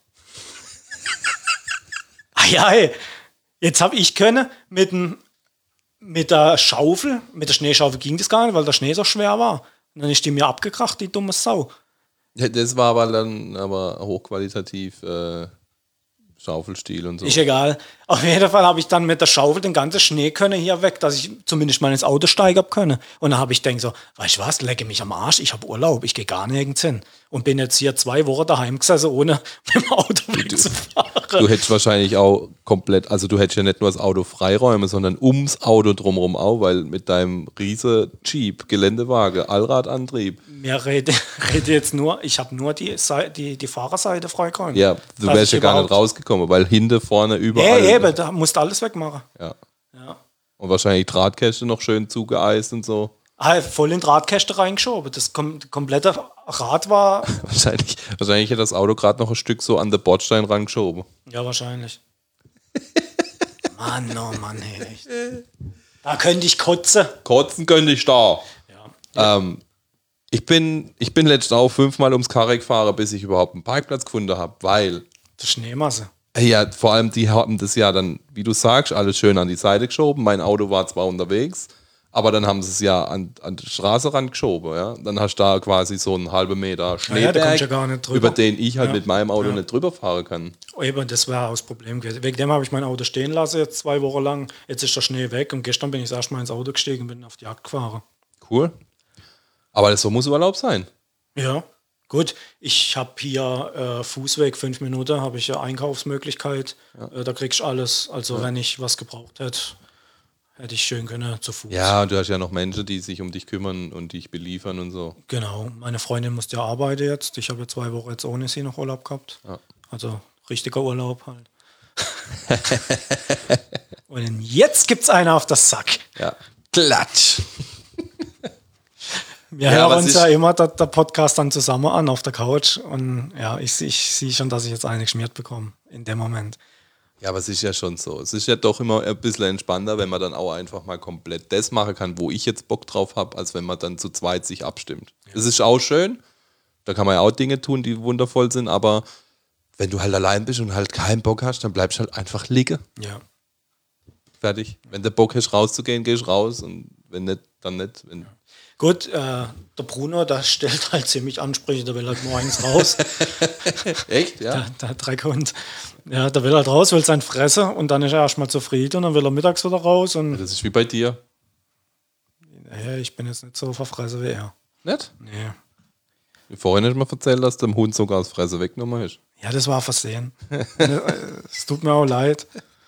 Ah ja, ey. Jetzt habe ich können mit, dem, mit der Schaufel, mit der Schneeschaufel ging das gar nicht, weil der Schnee so schwer war. Und dann ist die mir abgekracht, die dumme Sau. Ja, das war aber dann aber hochqualitativ äh, Schaufelstiel und so. Ist egal. Auf jeden Fall habe ich dann mit der Schaufel den ganzen Schnee können hier weg, dass ich zumindest mal ins Auto steigen hab können. Und dann habe ich gedacht so, weißt du was, lecke mich am Arsch, ich habe Urlaub, ich gehe gar nirgends hin. Und bin jetzt hier zwei Wochen daheim gesessen, ohne mit dem Auto wegzufahren. Du hättest wahrscheinlich auch komplett, also du hättest ja nicht nur das Auto freiräumen, sondern ums Auto drumherum auch, weil mit deinem riese Jeep, Geländewagen, Allradantrieb. Mir rede, rede jetzt nur, ich habe nur die, Sei- die, die Fahrerseite freigeräumt. Ja, du Dass wärst ja ich gar nicht überhaupt- rausgekommen, weil hinten, vorne, überall. Hey, eben, da musst du alles wegmachen. Ja. Ja. Und wahrscheinlich Drahtkäste noch schön zugeeist und so. Ah, voll in Drahtkäste reingeschoben. Das kom komplette Rad war. Wahrscheinlich, wahrscheinlich hätte das Auto gerade noch ein Stück so an den Bordstein rangeschoben. Ja, wahrscheinlich. Mann, oh Mann, hey, echt. Da könnte ich kotzen. Kotzen könnte ich da. Ja. Ähm, ich bin, ich bin letztens auch fünfmal ums Karre gefahren, bis ich überhaupt einen Parkplatz gefunden habe, weil, Die Schneemasse. ja, vor allem die haben das ja dann, wie du sagst, alles schön an die Seite geschoben. Mein Auto war zwar unterwegs, aber dann haben sie es ja an, an die Straße rangeschoben. Ja? Dann hast du da quasi so einen halben Meter ja, da Schneeberg, kommst du ja gar nicht drüber. über den ich halt Ja. mit meinem Auto Ja. nicht drüber fahren kann. Eben, das war auch das Problem gewesen. Wegen dem habe ich mein Auto stehen lassen, jetzt zwei Wochen lang. Jetzt ist der Schnee weg und gestern bin ich erst mal ins Auto gestiegen und bin auf die Jagd gefahren. Cool. Aber das so muss Urlaub sein. Ja, gut. Ich habe hier äh, Fußweg, fünf Minuten, habe ich ja Einkaufsmöglichkeit. Äh, da kriegst du alles. Also wenn ich was gebraucht hätte, hätte ich schön können zu Fuß. Ja, du hast ja noch Menschen, die sich um dich kümmern und dich beliefern und so. Genau. Meine Freundin musste ja arbeiten jetzt. Ich habe ja zwei Wochen jetzt ohne sie noch Urlaub gehabt. Ja. Also richtiger Urlaub halt. Und jetzt gibt's einer auf das Sack. Ja. Klatsch. Wir Ja, hören was uns ist- ja immer der, der Podcast dann zusammen an auf der Couch. Und ja, ich, ich sehe schon, dass ich jetzt eine geschmiert bekomme in dem Moment. Ja, aber es ist ja schon so. Es ist ja doch immer ein bisschen entspannter, wenn man dann auch einfach mal komplett das machen kann, wo ich jetzt Bock drauf habe, als wenn man dann zu zweit sich abstimmt. Das ist auch schön. Da kann man ja auch Dinge tun, die wundervoll sind, aber wenn du halt allein bist und halt keinen Bock hast, dann bleibst du halt einfach liegen. Ja. Fertig. Wenn du Bock hast, rauszugehen, gehst raus und wenn nicht, dann nicht. Wenn Gut, äh, der Bruno, der stellt halt ziemlich Ansprüche, der will halt morgens raus. Echt? Ja. der, der Dreckhund. Ja, der will halt raus, will sein Fressen und dann ist er erstmal zufrieden und dann will er mittags wieder raus. Und Das ist wie bei dir. ja, ich bin jetzt nicht so verfressen wie er. Nicht? Nee. Vorhin hast du mir erzählt, dass dem Hund sogar das Fresse weggenommen hast. Ja, das war Versehen. Es tut mir auch leid.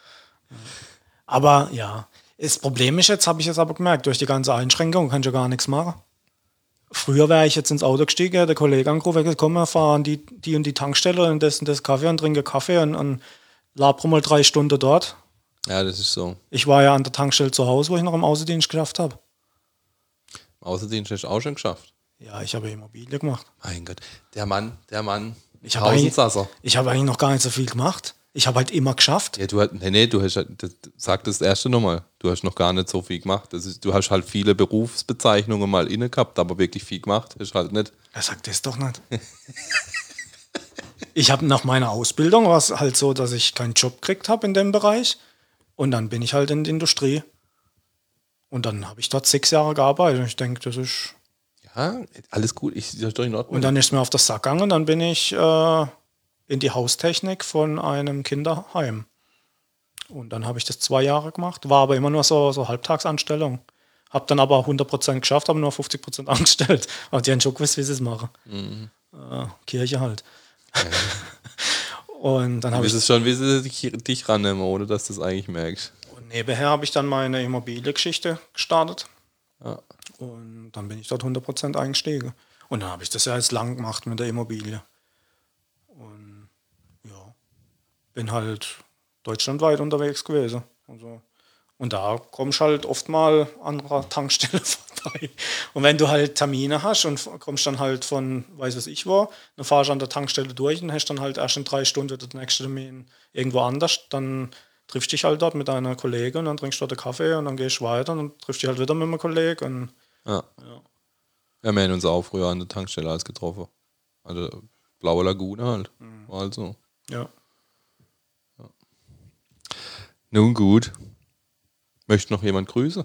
Aber ja, das Problem ist jetzt, habe ich jetzt aber gemerkt, durch die ganze Einschränkung kann ich ja gar nichts machen. Früher wäre ich jetzt ins Auto gestiegen, hätte der Kollege angerufen, gesagt, komm, wir fahren die, die und die Tankstelle und das und das Kaffee und trinke Kaffee und, und labere mal drei Stunden dort. Ja, das ist so. Ich war ja an der Tankstelle zu Hause, wo ich noch im Außendienst geschafft habe. Außerdienst hast du auch schon geschafft. Ja, ich habe Immobilie gemacht. Mein Gott. Der Mann, der Mann. Ich habe eigentlich, Tausendsasser. ich habe eigentlich noch gar nicht so viel gemacht. Ich habe halt immer geschafft. Ja, du hast, nee, nee, du hast, halt- das, sag das erste nochmal. Du hast noch gar nicht so viel gemacht. Das ist, du hast halt viele Berufsbezeichnungen mal inne gehabt, aber wirklich viel gemacht hast halt nicht. Er sagt das doch nicht. Ich habe nach meiner Ausbildung war es halt so, dass ich keinen Job gekriegt habe in dem Bereich. Und dann bin ich halt in die Industrie. Und dann habe ich dort sechs Jahre gearbeitet. Und ich denke, das ist. Ja, alles gut. Ich, das ist doch in Ordnung. Und dann ist es mir auf das Sack gegangen. Und dann bin ich äh, in die Haustechnik von einem Kinderheim. Und dann habe ich das zwei Jahre gemacht. War aber immer nur so, so Halbtagsanstellung. Hab dann aber hundert Prozent geschafft, habe nur fünfzig Prozent angestellt. Aber die haben schon gewusst, wie sie es machen. Mhm. Äh, Kirche halt. Ja. Und dann habe ich... Du weißt schon, wie sie dich, dich rannehmen, ohne dass du es eigentlich merkst. Und nebenher habe ich dann meine Immobiliengeschichte gestartet. Ja. Und dann bin ich dort hundert Prozent eingestiegen. Und dann habe ich das ja jetzt lang gemacht mit der Immobilie. Und ja, bin halt deutschlandweit unterwegs gewesen. Also, und da kommst halt oft mal an einer Tankstelle vorbei. Und wenn du halt Termine hast und kommst dann halt von, weiß was ich wo, dann fahrst du an der Tankstelle durch und hast dann halt erst in drei Stunden den nächsten Termin irgendwo anders, dann triffst dich halt dort mit einer Kollegin und dann trinkst du dort einen Kaffee und dann gehst du weiter und dann triffst dich halt wieder mit einem Kollegen. Und, ja. Ja. Ja, wir haben uns auch früher an der Tankstelle alles getroffen. Also Blaue Lagune halt. Mhm. War halt so. Ja. ja. Nun gut. Möchte noch jemand grüßen?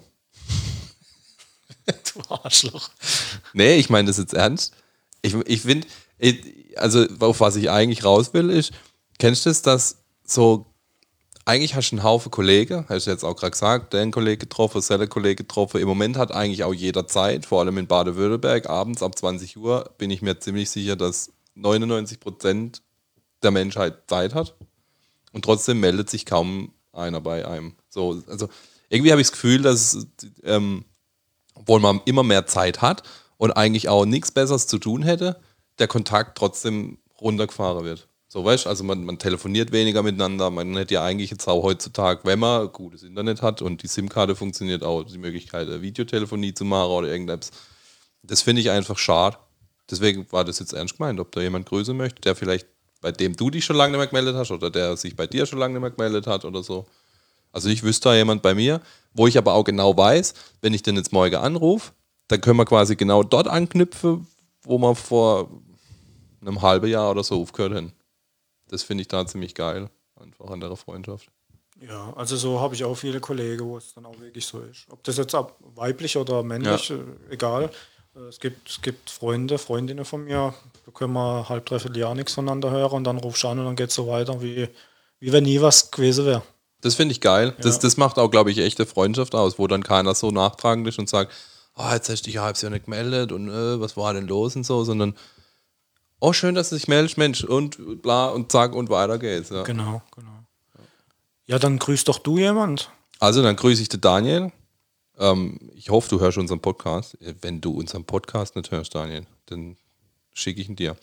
Du Arschloch. Nee, ich meine das jetzt ernst. Ich, ich finde, also auf was ich eigentlich raus will, ist, kennst du das, dass so, eigentlich hast du einen Haufen Kollegen, hast du jetzt auch gerade gesagt, den Kollege getroffen, der Kollege getroffen. Im Moment hat eigentlich auch jeder Zeit, vor allem in Baden-Württemberg, abends ab zwanzig Uhr, bin ich mir ziemlich sicher, dass neunundneunzig Prozent der Menschheit Zeit hat. Und trotzdem meldet sich kaum einer bei einem. So, also irgendwie habe ich das Gefühl, dass ähm, obwohl man immer mehr Zeit hat und eigentlich auch nichts Besseres zu tun hätte, der Kontakt trotzdem runtergefahren wird. So, weißt du, also man, man telefoniert weniger miteinander, man hätte ja eigentlich jetzt auch heutzutage, wenn man gutes Internet hat und die SIM-Karte funktioniert, auch die Möglichkeit, Videotelefonie zu machen oder irgendetwas. Das finde ich einfach schade. Deswegen war das jetzt ernst gemeint, ob da jemand grüßen möchte, der vielleicht, bei dem du dich schon lange nicht mehr gemeldet hast oder der sich bei dir schon lange nicht mehr gemeldet hat oder so. Also ich wüsste da jemand bei mir, wo ich aber auch genau weiß, wenn ich den jetzt morgen anrufe, dann können wir quasi genau dort anknüpfen, wo wir vor einem halben Jahr oder so aufgehört haben. Das finde ich da ziemlich geil, einfach an der Freundschaft. Ja, also so habe ich auch viele Kollegen, wo es dann auch wirklich so ist. Ob das jetzt weiblich oder männlich, ja. äh, egal. Es gibt, es gibt Freunde, Freundinnen von mir, da können wir halb, dreiviertel Jahr nichts voneinander hören und dann rufst du an und dann geht es so weiter, wie, wie wenn nie was gewesen wäre. Das finde ich geil. Ja. Das, das macht auch, glaube ich, echte Freundschaft aus, wo dann keiner so nachtragend ist und sagt, oh, jetzt hast du dich ein halbes Jahr nicht gemeldet und äh, was war denn los und so, sondern oh, schön, dass du dich meldest, Mensch, und bla und zack und weiter geht's. Ja. Genau, genau. Ja, dann grüß doch du jemand. Also, dann grüße ich den Daniel. Ähm, ich hoffe, du hörst unseren Podcast. Wenn du unseren Podcast nicht hörst, Daniel, dann schicke ich ihn dir.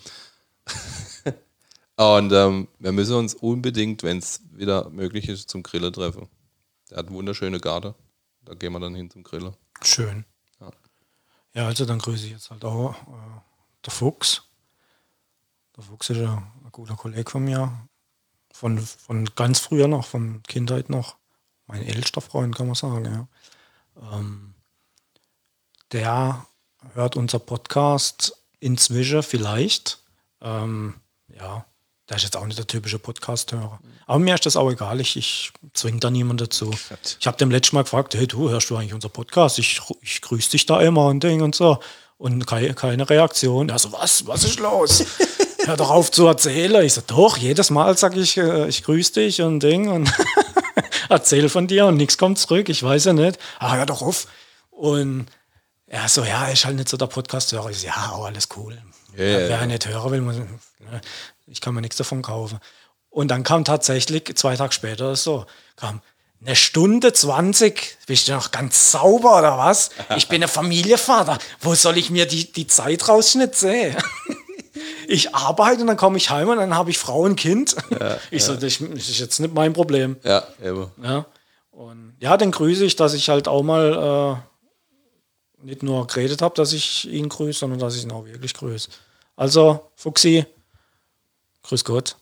Und ähm, wir müssen uns unbedingt, wenn es wieder möglich ist, zum Grillen treffen. Der hat eine wunderschöne Garten. Da gehen wir dann hin zum Grillen. Schön. Ja, ja also dann grüße ich jetzt halt auch äh, der Fuchs. Der Fuchs ist ja ein guter Kollege von mir. Von, von ganz früher noch, von Kindheit noch. Mein ältester Freund, kann man sagen. Ja. Ähm, der hört unser Podcast inzwischen vielleicht. Ähm, ja, der ist jetzt auch nicht der typische Podcast-Hörer. Aber mir ist das auch egal, ich, ich zwinge da niemanden dazu. Ich habe dem letzten Mal gefragt, hey du, hörst du eigentlich unser Podcast? Ich, ich grüße dich da immer und Ding und so. Und keine, keine Reaktion. Er so, was, was ist los? Hör doch auf zu erzählen. Ich so, doch, jedes Mal sage ich, ich grüße dich und Ding und erzähl von dir und nichts kommt zurück. Ich weiß ja nicht. Ah, hör doch auf. Und er so, ja, ist halt nicht so der Podcast-Hörer. Ich so, ja, auch alles cool. Ja, ja, Wer ja. nicht hören will, muss, ich kann mir nichts davon kaufen. Und dann kam tatsächlich, zwei Tage später so, kam eine Stunde zwanzig, bist du noch ganz sauber oder was? Ich bin ein Familienvater. Wo soll ich mir die, die Zeit rausschnitzen? Ich arbeite und dann komme ich heim und dann habe ich Frau und Kind. Ja, ich so, ja. das ist jetzt nicht mein Problem. Ja, eben. Ja, und ja, dann grüße ich, dass ich halt auch mal äh, nicht nur geredet habe, dass ich ihn grüße, sondern dass ich ihn auch wirklich grüße. Also, Fuchsi, grüß Gott.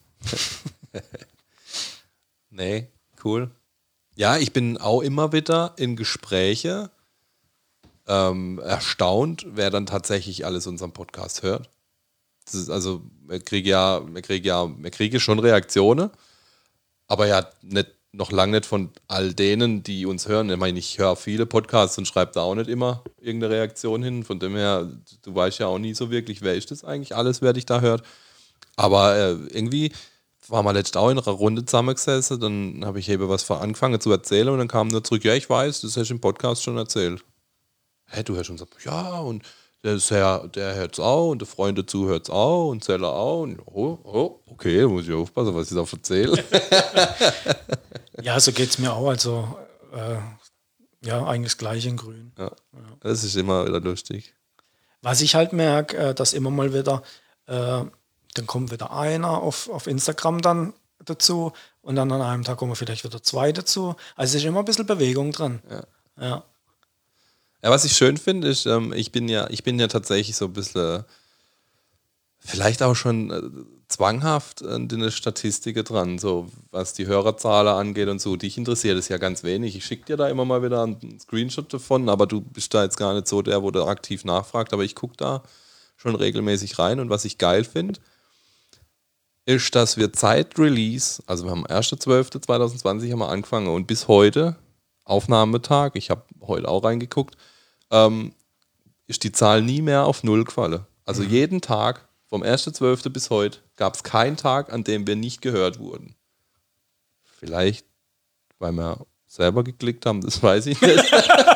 Nee, cool. Ja, ich bin auch immer wieder in Gespräche ähm, erstaunt, wer dann tatsächlich alles unseren Podcast hört. Das ist also, wir kriegen ja, wir kriegen ja, wir kriegen schon Reaktionen, aber ja nicht, noch lange nicht von all denen, die uns hören. Ich meine, ich höre viele Podcasts und schreibe da auch nicht immer irgendeine Reaktion hin. Von dem her, du weißt ja auch nie so wirklich, wer ist das eigentlich alles, wer dich da hört. Aber äh, irgendwie war mal letztens auch in einer Runde zusammengesessen, dann habe ich eben was angefangen zu erzählen und dann kam nur zurück, ja, ich weiß, das hast du im Podcast schon erzählt. hä, du hörst uns? Ja, und der, Ser, der hört's auch und der Freund dazu hört's auch und Zeller auch. Und, oh, oh, okay, da muss ich aufpassen, was ich da erzähle. Ja, so geht es mir auch. Also, äh, ja, eigentlich das Gleiche in Grün. Ja, das ist immer wieder lustig. Was ich halt merke, äh, dass immer mal wieder, äh, dann kommt wieder einer auf, auf Instagram dann dazu und dann an einem Tag kommen vielleicht wieder zwei dazu. Also es ist immer ein bisschen Bewegung dran. Ja. Ja. Ja, was ich schön finde, ist, ähm, ich bin ja, ich bin ja tatsächlich so ein bisschen, äh, vielleicht auch schon äh, zwanghaft an den Statistiken dran, so was die Hörerzahlen angeht und so. Dich interessiert es ja ganz wenig. Ich schicke dir da immer mal wieder einen Screenshot davon, aber du bist da jetzt gar nicht so der, wo der aktiv nachfragt, aber ich gucke da schon regelmäßig rein und was ich geil finde, ist, dass wir seit Release, also wir haben erster zwölfter zweitausendzwanzig haben wir angefangen und bis heute, Aufnahmetag, ich habe heute auch reingeguckt, ähm, ist die Zahl nie mehr auf Null gefallen. Also mhm. jeden Tag, vom erster zwölfter bis heute, gab es keinen Tag, an dem wir nicht gehört wurden. Vielleicht, weil wir selber geklickt haben, das weiß ich nicht.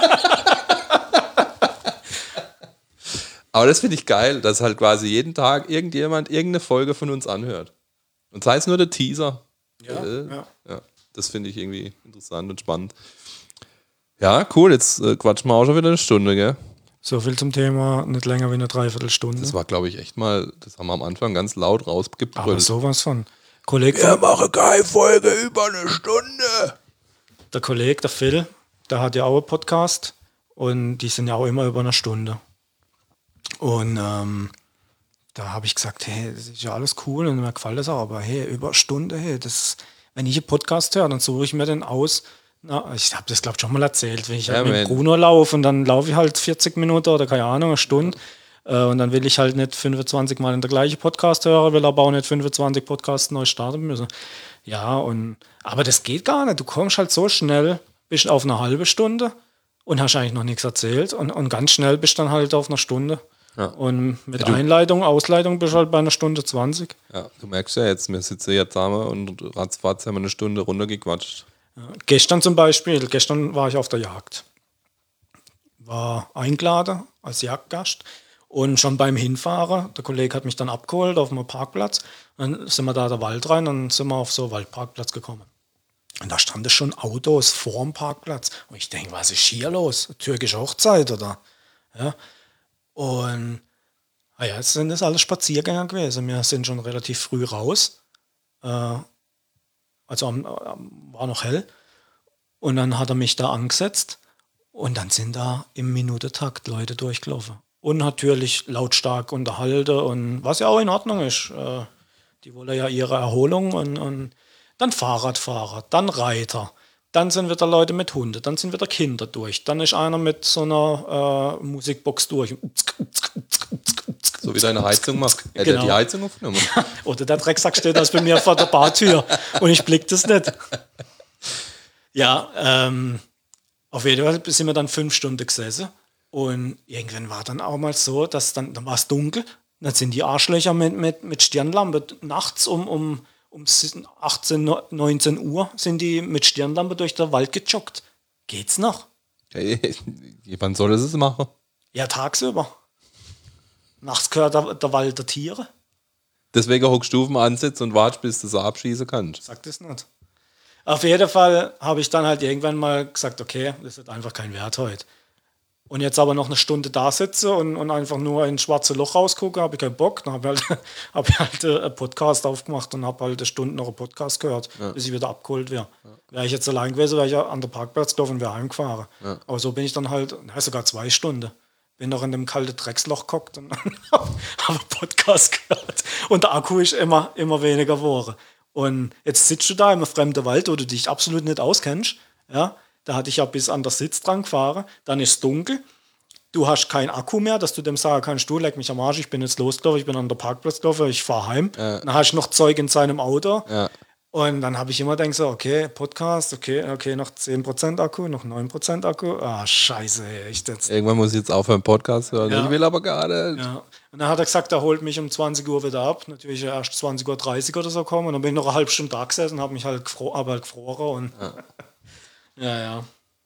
Aber das finde ich geil, dass halt quasi jeden Tag irgendjemand irgendeine Folge von uns anhört. Und sei es nur der Teaser. Ja, äh, ja. ja das finde ich irgendwie interessant und spannend. Ja, cool, jetzt äh, quatschen wir auch schon wieder eine Stunde, gell? So viel zum Thema, nicht länger wie eine Dreiviertelstunde. Das war, glaube ich, echt mal, das haben wir am Anfang ganz laut rausgebrüllt. Aber sowas von. Kollege Wir machen keine Folge über eine Stunde. Der Kollege, der Phil, der hat ja auch einen Podcast und die sind ja auch immer über eine Stunde. Und ähm, da habe ich gesagt, hey, das ist ja alles cool und mir gefällt das auch, aber hey, über eine Stunde, hey, das, wenn ich einen Podcast höre, dann suche ich mir den aus. Na, ich habe das, glaube ich, schon mal erzählt, wenn ich Ja, halt mit man. Bruno laufe und dann laufe ich halt vierzig Minuten oder keine Ahnung, eine Stunde. Äh, und dann will ich halt nicht fünfundzwanzig Mal in der gleichen Podcast hören, will aber auch nicht fünfundzwanzig Podcasts neu starten müssen. Ja, und aber das geht gar nicht. Du kommst halt so schnell, bist auf eine halbe Stunde und hast eigentlich noch nichts erzählt und, und ganz schnell bist dann halt auf einer Stunde. Ja. Und mit ja, Einleitung, Ausleitung bist du halt bei einer Stunde zwanzig. Ja, du merkst ja jetzt, wir sitzen hier zusammen und ratzfatz haben wir eine Stunde runtergequatscht. Ja, gestern zum Beispiel, gestern war ich auf der Jagd. War eingeladen als Jagdgast und schon beim Hinfahren, der Kollege hat mich dann abgeholt auf einem Parkplatz, dann sind wir da in den Wald rein und dann sind wir auf so einen Waldparkplatz gekommen. Und da standen schon Autos vor dem Parkplatz. Und ich denke, was ist hier los? Türkische Hochzeit oder? Ja. Und ah ja, jetzt sind das alles Spaziergänger gewesen. Wir sind schon relativ früh raus. Äh, also am, am, war noch hell. Und dann hat er mich da angesetzt. Und dann sind da im Minutentakt Leute durchgelaufen. Und natürlich lautstark unterhalten. Und was ja auch in Ordnung ist. Äh, die wollen ja ihre Erholung. Und, und dann Fahrradfahrer, dann Reiter. Dann sind wieder Leute mit Hunden, dann sind wieder Kinder durch. Dann ist einer mit so einer äh, Musikbox durch. So wie deine Heizung macht. Er genau. hat die Heizung aufgenommen. Oder der Drecksack steht das bei mir vor der Bartür und ich blick das nicht. Ja, ähm, auf jeden Fall sind wir dann fünf Stunden gesessen und irgendwann war dann auch mal so, dass dann, dann war es dunkel. Dann sind die Arschlöcher mit, mit, mit Stirnlampe nachts um, um Um achtzehn, neunzehn Uhr sind die mit Stirnlampe durch den Wald gejoggt. Geht's noch? Hey, wann soll es machen? Ja, tagsüber. Nachts gehört der, der Wald der Tiere. Deswegen Hochstufen ansetzt und wartest, bis du sie abschießen kannst. Sag das nicht. Auf jeden Fall habe ich dann halt irgendwann mal gesagt, okay, das hat einfach keinen Wert heute. Und jetzt aber noch eine Stunde da sitze und, und einfach nur ins schwarze Loch rausgucke, habe ich keinen Bock. Dann habe ich halt, hab ich halt einen Podcast aufgemacht und habe halt eine Stunde noch einen Podcast gehört, ja. bis ich wieder abgeholt wäre. Ja. Wäre ich jetzt allein gewesen, wäre ich ja an der Parkplatz gelaufen und wäre heimgefahren. Ja. Aber so bin ich dann halt, na, sogar zwei Stunden. Bin noch in dem kalten Drecksloch gehockt und habe einen Podcast gehört. Und der Akku ist immer, immer weniger geworden. Und jetzt sitzt du da im fremden Wald, wo du dich absolut nicht auskennst, ja. Da hatte ich ja bis an der Sitz dran gefahren. Dann ist es dunkel. Du hast keinen Akku mehr, dass du dem sagen kannst, du leck mich am Arsch, ich bin jetzt losgelaufen, ich bin an der Parkplatz gelaufen, ich fahre heim. Ja. Dann hast du noch Zeug in seinem Auto. Ja. Und dann habe ich immer gedacht, so, okay, Podcast, okay, okay, noch zehn Prozent Akku, noch neun Prozent Akku. Ah, scheiße, echt jetzt. Irgendwann muss ich jetzt aufhören, Podcast hören. Ja. Ich will aber gar nicht. Ja. Und dann hat er gesagt, er holt mich um zwanzig Uhr wieder ab. Natürlich erst zwanzig Uhr dreißig oder so kommen. Und dann bin ich noch eine halbe Stunde da gesessen und habe mich halt, gefro- hab halt gefroren. Und ja. ja, ja.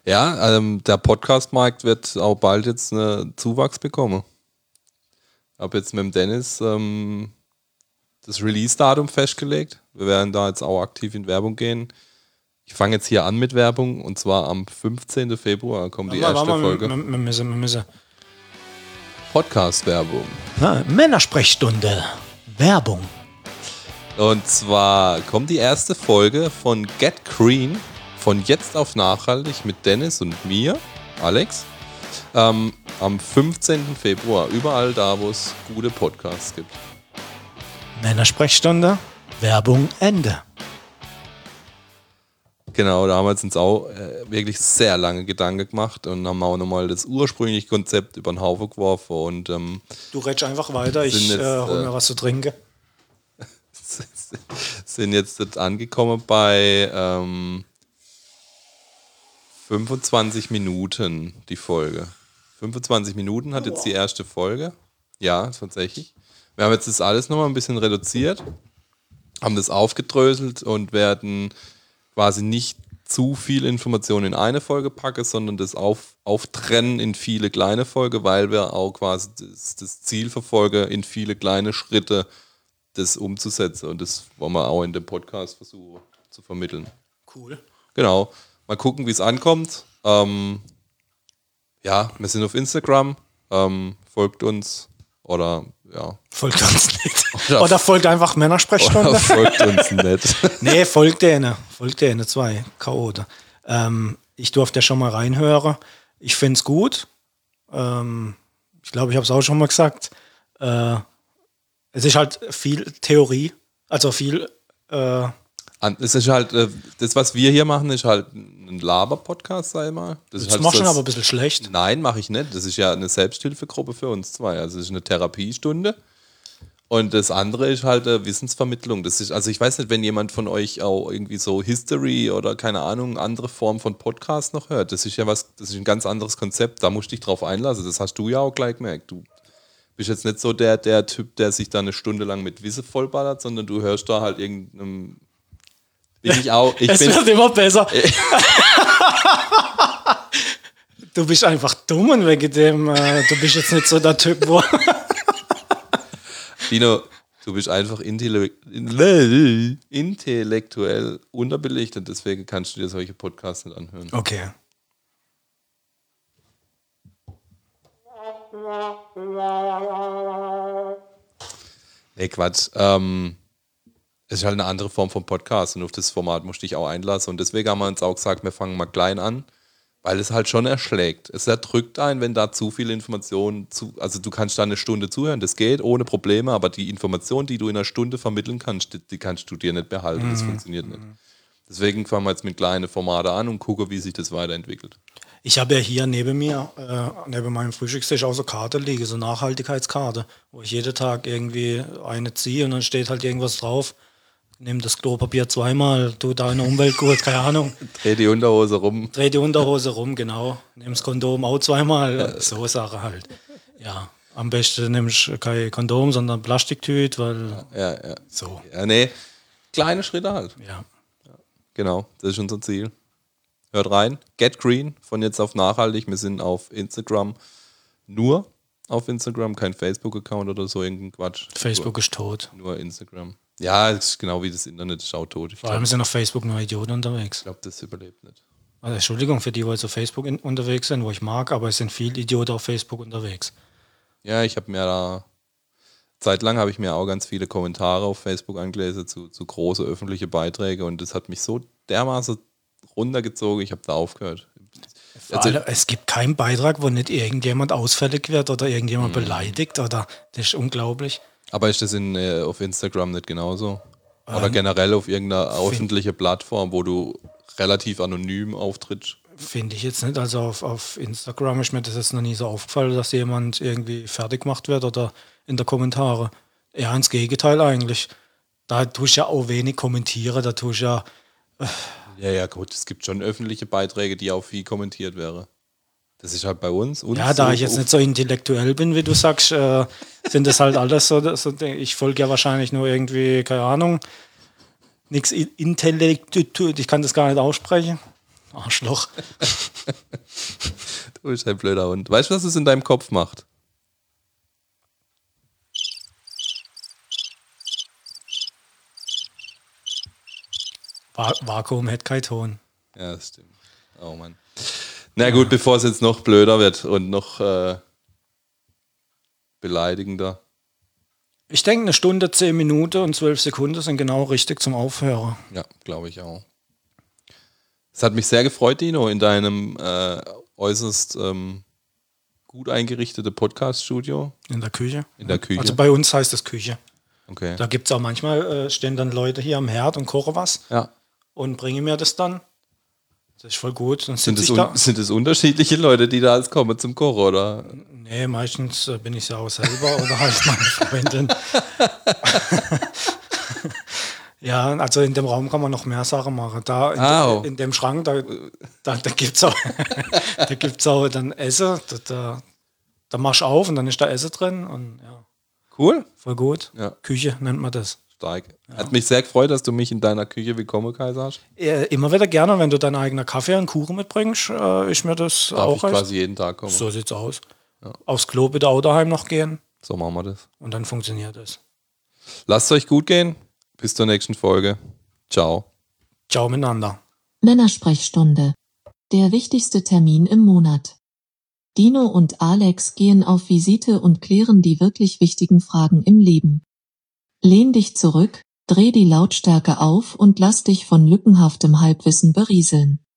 Ja, ähm, der Podcast-Markt wird auch bald jetzt einen Zuwachs bekommen. Ich habe jetzt mit dem Dennis ähm, das Release-Datum festgelegt. Wir werden da jetzt auch aktiv in Werbung gehen. Ich fange jetzt hier an mit Werbung und zwar am fünfzehnten Februar kommt die erste Warte mal, Folge. Wir, wir müssen, wir müssen. Podcast-Werbung. Na, Männersprechstunde. Werbung. Und zwar kommt die erste Folge von Get Green von Jetzt auf Nachhaltig mit Dennis und mir, Alex, ähm, am fünfzehnten Februar. Überall da, wo es gute Podcasts gibt. Männersprechstunde. Werbung Ende. Genau, da haben wir uns auch äh, wirklich sehr lange Gedanken gemacht und haben auch nochmal das ursprüngliche Konzept über den Haufen geworfen. Und, ähm, du redest einfach weiter, ich jetzt, äh, hol mir äh, was zu trinken. sind jetzt angekommen bei ähm, fünfundzwanzig Minuten die Folge. fünfundzwanzig Minuten hat jetzt die erste Folge. Ja, tatsächlich. Wir haben jetzt das alles nochmal ein bisschen reduziert, haben das aufgedröselt und werden quasi nicht zu viel Information in eine Folge packen, sondern das auf, auftrennen in viele kleine Folgen, weil wir auch quasi das, das Ziel verfolgen, in viele kleine Schritte das umzusetzen. Und das wollen wir auch in dem Podcast versuchen zu vermitteln. Cool. Genau. Mal gucken, wie es ankommt. Ähm, ja, wir sind auf Instagram. Ähm, folgt uns. Oder, ja. Folgt uns nicht. Oder, Oder folgt einfach Männersprechstunde. Oder folgt uns nicht. Nee, folgt denen. Folgt denen, zwei Chaoten. Ähm, ich durfte ja schon mal reinhören. Ich finde es gut. Ähm, ich glaube, ich habe es auch schon mal gesagt. Äh, es ist halt viel Theorie. Also viel... Äh, Es ist halt, äh, das, was wir hier machen, ist halt ein Laber-Podcast, sag ich mal. Das, das ist halt machst du das, aber ein bisschen schlecht. Nein, mache ich nicht. Das ist ja eine Selbsthilfegruppe für uns zwei. Also es ist eine Therapiestunde. Und das andere ist halt äh, Wissensvermittlung. Das ist, also ich weiß nicht, wenn jemand von euch auch irgendwie so History oder keine Ahnung, andere Form von Podcast noch hört. Das ist ja was, das ist ein ganz anderes Konzept. Da musst du dich drauf einlassen. Das hast du ja auch gleich gemerkt. Du bist jetzt nicht so der, der Typ, der sich da eine Stunde lang mit Wissen vollballert, sondern du hörst da halt irgendeinem... Bin ich auch. Ich es bin, wird immer besser. Du bist einfach dumm und wegen dem, äh, du bist jetzt nicht so der Typ, wo... Dino, du bist einfach intelle- intellektuell unterbelichtet, deswegen kannst du dir solche Podcasts nicht anhören. Okay. Nee, Quatsch. Ähm, es ist halt eine andere Form von Podcast und auf das Format musst du dich auch einlassen. Und deswegen haben wir uns auch gesagt, wir fangen mal klein an, weil es halt schon erschlägt. Es erdrückt einen, wenn da zu viel Information, zu, also du kannst da eine Stunde zuhören, das geht ohne Probleme, aber die Information, die du in einer Stunde vermitteln kannst, die, die kannst du dir nicht behalten, das mhm. funktioniert nicht. Deswegen fangen wir jetzt mit kleinen Formaten an und gucken, wie sich das weiterentwickelt. Ich habe ja hier neben mir, äh, neben meinem Frühstückstisch auch so Karte liegen, so Nachhaltigkeitskarte, wo ich jeden Tag irgendwie eine ziehe und dann steht halt irgendwas drauf. Nimm das Klopapier zweimal, tu deine Umwelt gut, keine Ahnung. Dreh die Unterhose rum. Dreh die Unterhose rum, genau. Nimm das Kondom auch zweimal, ja. So Sache halt. Ja, am besten nimmst du kein Kondom, sondern Plastiktüte, weil ja, ja. so. Ja, nee, kleine Schritte halt. Ja. Ja. Genau, das ist unser Ziel. Hört rein, Get Green, von jetzt auf nachhaltig. Wir sind auf Instagram, nur auf Instagram, kein Facebook-Account oder so, irgendein Quatsch. Facebook nur, ist tot. Nur Instagram. Ja, es ist genau wie das Internet, ist auch tot. Ich Vor allem glaub, sind auf Facebook nur Idioten unterwegs. Ich glaube, das überlebt nicht. Also Entschuldigung für die, die jetzt auf Facebook in, unterwegs sind, wo ich mag, aber es sind viele Idioten auf Facebook unterwegs. Ja, ich habe mir da, zeitlang habe ich mir auch ganz viele Kommentare auf Facebook angelesen zu, zu große öffentliche Beiträge und das hat mich so dermaßen runtergezogen, ich habe da aufgehört. Also, allem, es gibt keinen Beitrag, wo nicht irgendjemand ausfällig wird oder irgendjemand mhm. beleidigt oder das ist unglaublich. Aber ist das in, äh, auf Instagram nicht genauso? Oder ähm, generell auf irgendeiner öffentlichen Plattform, wo du relativ anonym auftrittst? Finde ich jetzt nicht. Also auf, auf Instagram ist mir das jetzt noch nie so aufgefallen, dass jemand irgendwie fertig gemacht wird oder in der Kommentare. Ja, ins Gegenteil eigentlich. Da tust du ja auch wenig kommentieren, da tust du ja... Äh, Ja, ja, gut, es gibt schon öffentliche Beiträge, die auch viel kommentiert wären. Das ist halt bei uns. uns ja, da so ich jetzt nicht so intellektuell bin, wie du sagst, äh, sind das halt alles so, so, ich folge ja wahrscheinlich nur irgendwie, keine Ahnung, nichts intellektuell, ich kann das gar nicht aussprechen. Arschloch. Du bist ein blöder Hund. Weißt du, was es in deinem Kopf macht? Va- Vakuum hätte keinen Ton. Ja, das stimmt. Oh Mann. Na gut, ja. Bevor es jetzt noch blöder wird und noch äh, beleidigender. Ich denke, eine Stunde, zehn Minuten und zwölf Sekunden sind genau richtig zum Aufhören. Ja, glaube ich auch. Es hat mich sehr gefreut, Dino, in deinem äh, äußerst ähm, gut eingerichteten Podcast-Studio. In der Küche. In der Küche. Also bei uns heißt es Küche. Okay. Da gibt es auch manchmal, äh, stehen dann Leute hier am Herd und kochen was. Ja. Und bringen mir das dann. Das ist voll gut. Dann sind, es ich da. un- sind es unterschiedliche Leute, die da jetzt kommen zum Kochen, oder? Nee, meistens äh, bin ich ja auch selber oder halt meine Freundin. Ja, also in dem Raum kann man noch mehr Sachen machen. Da in, Au. de, in dem Schrank, da, da, da gibt es auch, da gibt's auch dann Essen. Da, da, da machst du auf und dann ist da Essen drin. Und ja, cool. voll gut. Ja. Küche nennt man das. Stark. Ja. Hat mich sehr gefreut, dass du mich in deiner Küche willkommen geheißen hast. Äh, immer wieder gerne, wenn du deinen eigenen Kaffee und Kuchen mitbringst, äh, ist mir das Darf auch ich recht. quasi jeden Tag kommen. So sieht's aus. Ja. Aufs Klo bitte auch daheim noch gehen. So machen wir das. Und dann funktioniert es. Lasst euch gut gehen. Bis zur nächsten Folge. Ciao. Ciao miteinander. Männersprechstunde. Der wichtigste Termin im Monat. Dino und Alex gehen auf Visite und klären die wirklich wichtigen Fragen im Leben. Lehn dich zurück, dreh die Lautstärke auf und lass dich von lückenhaftem Halbwissen berieseln.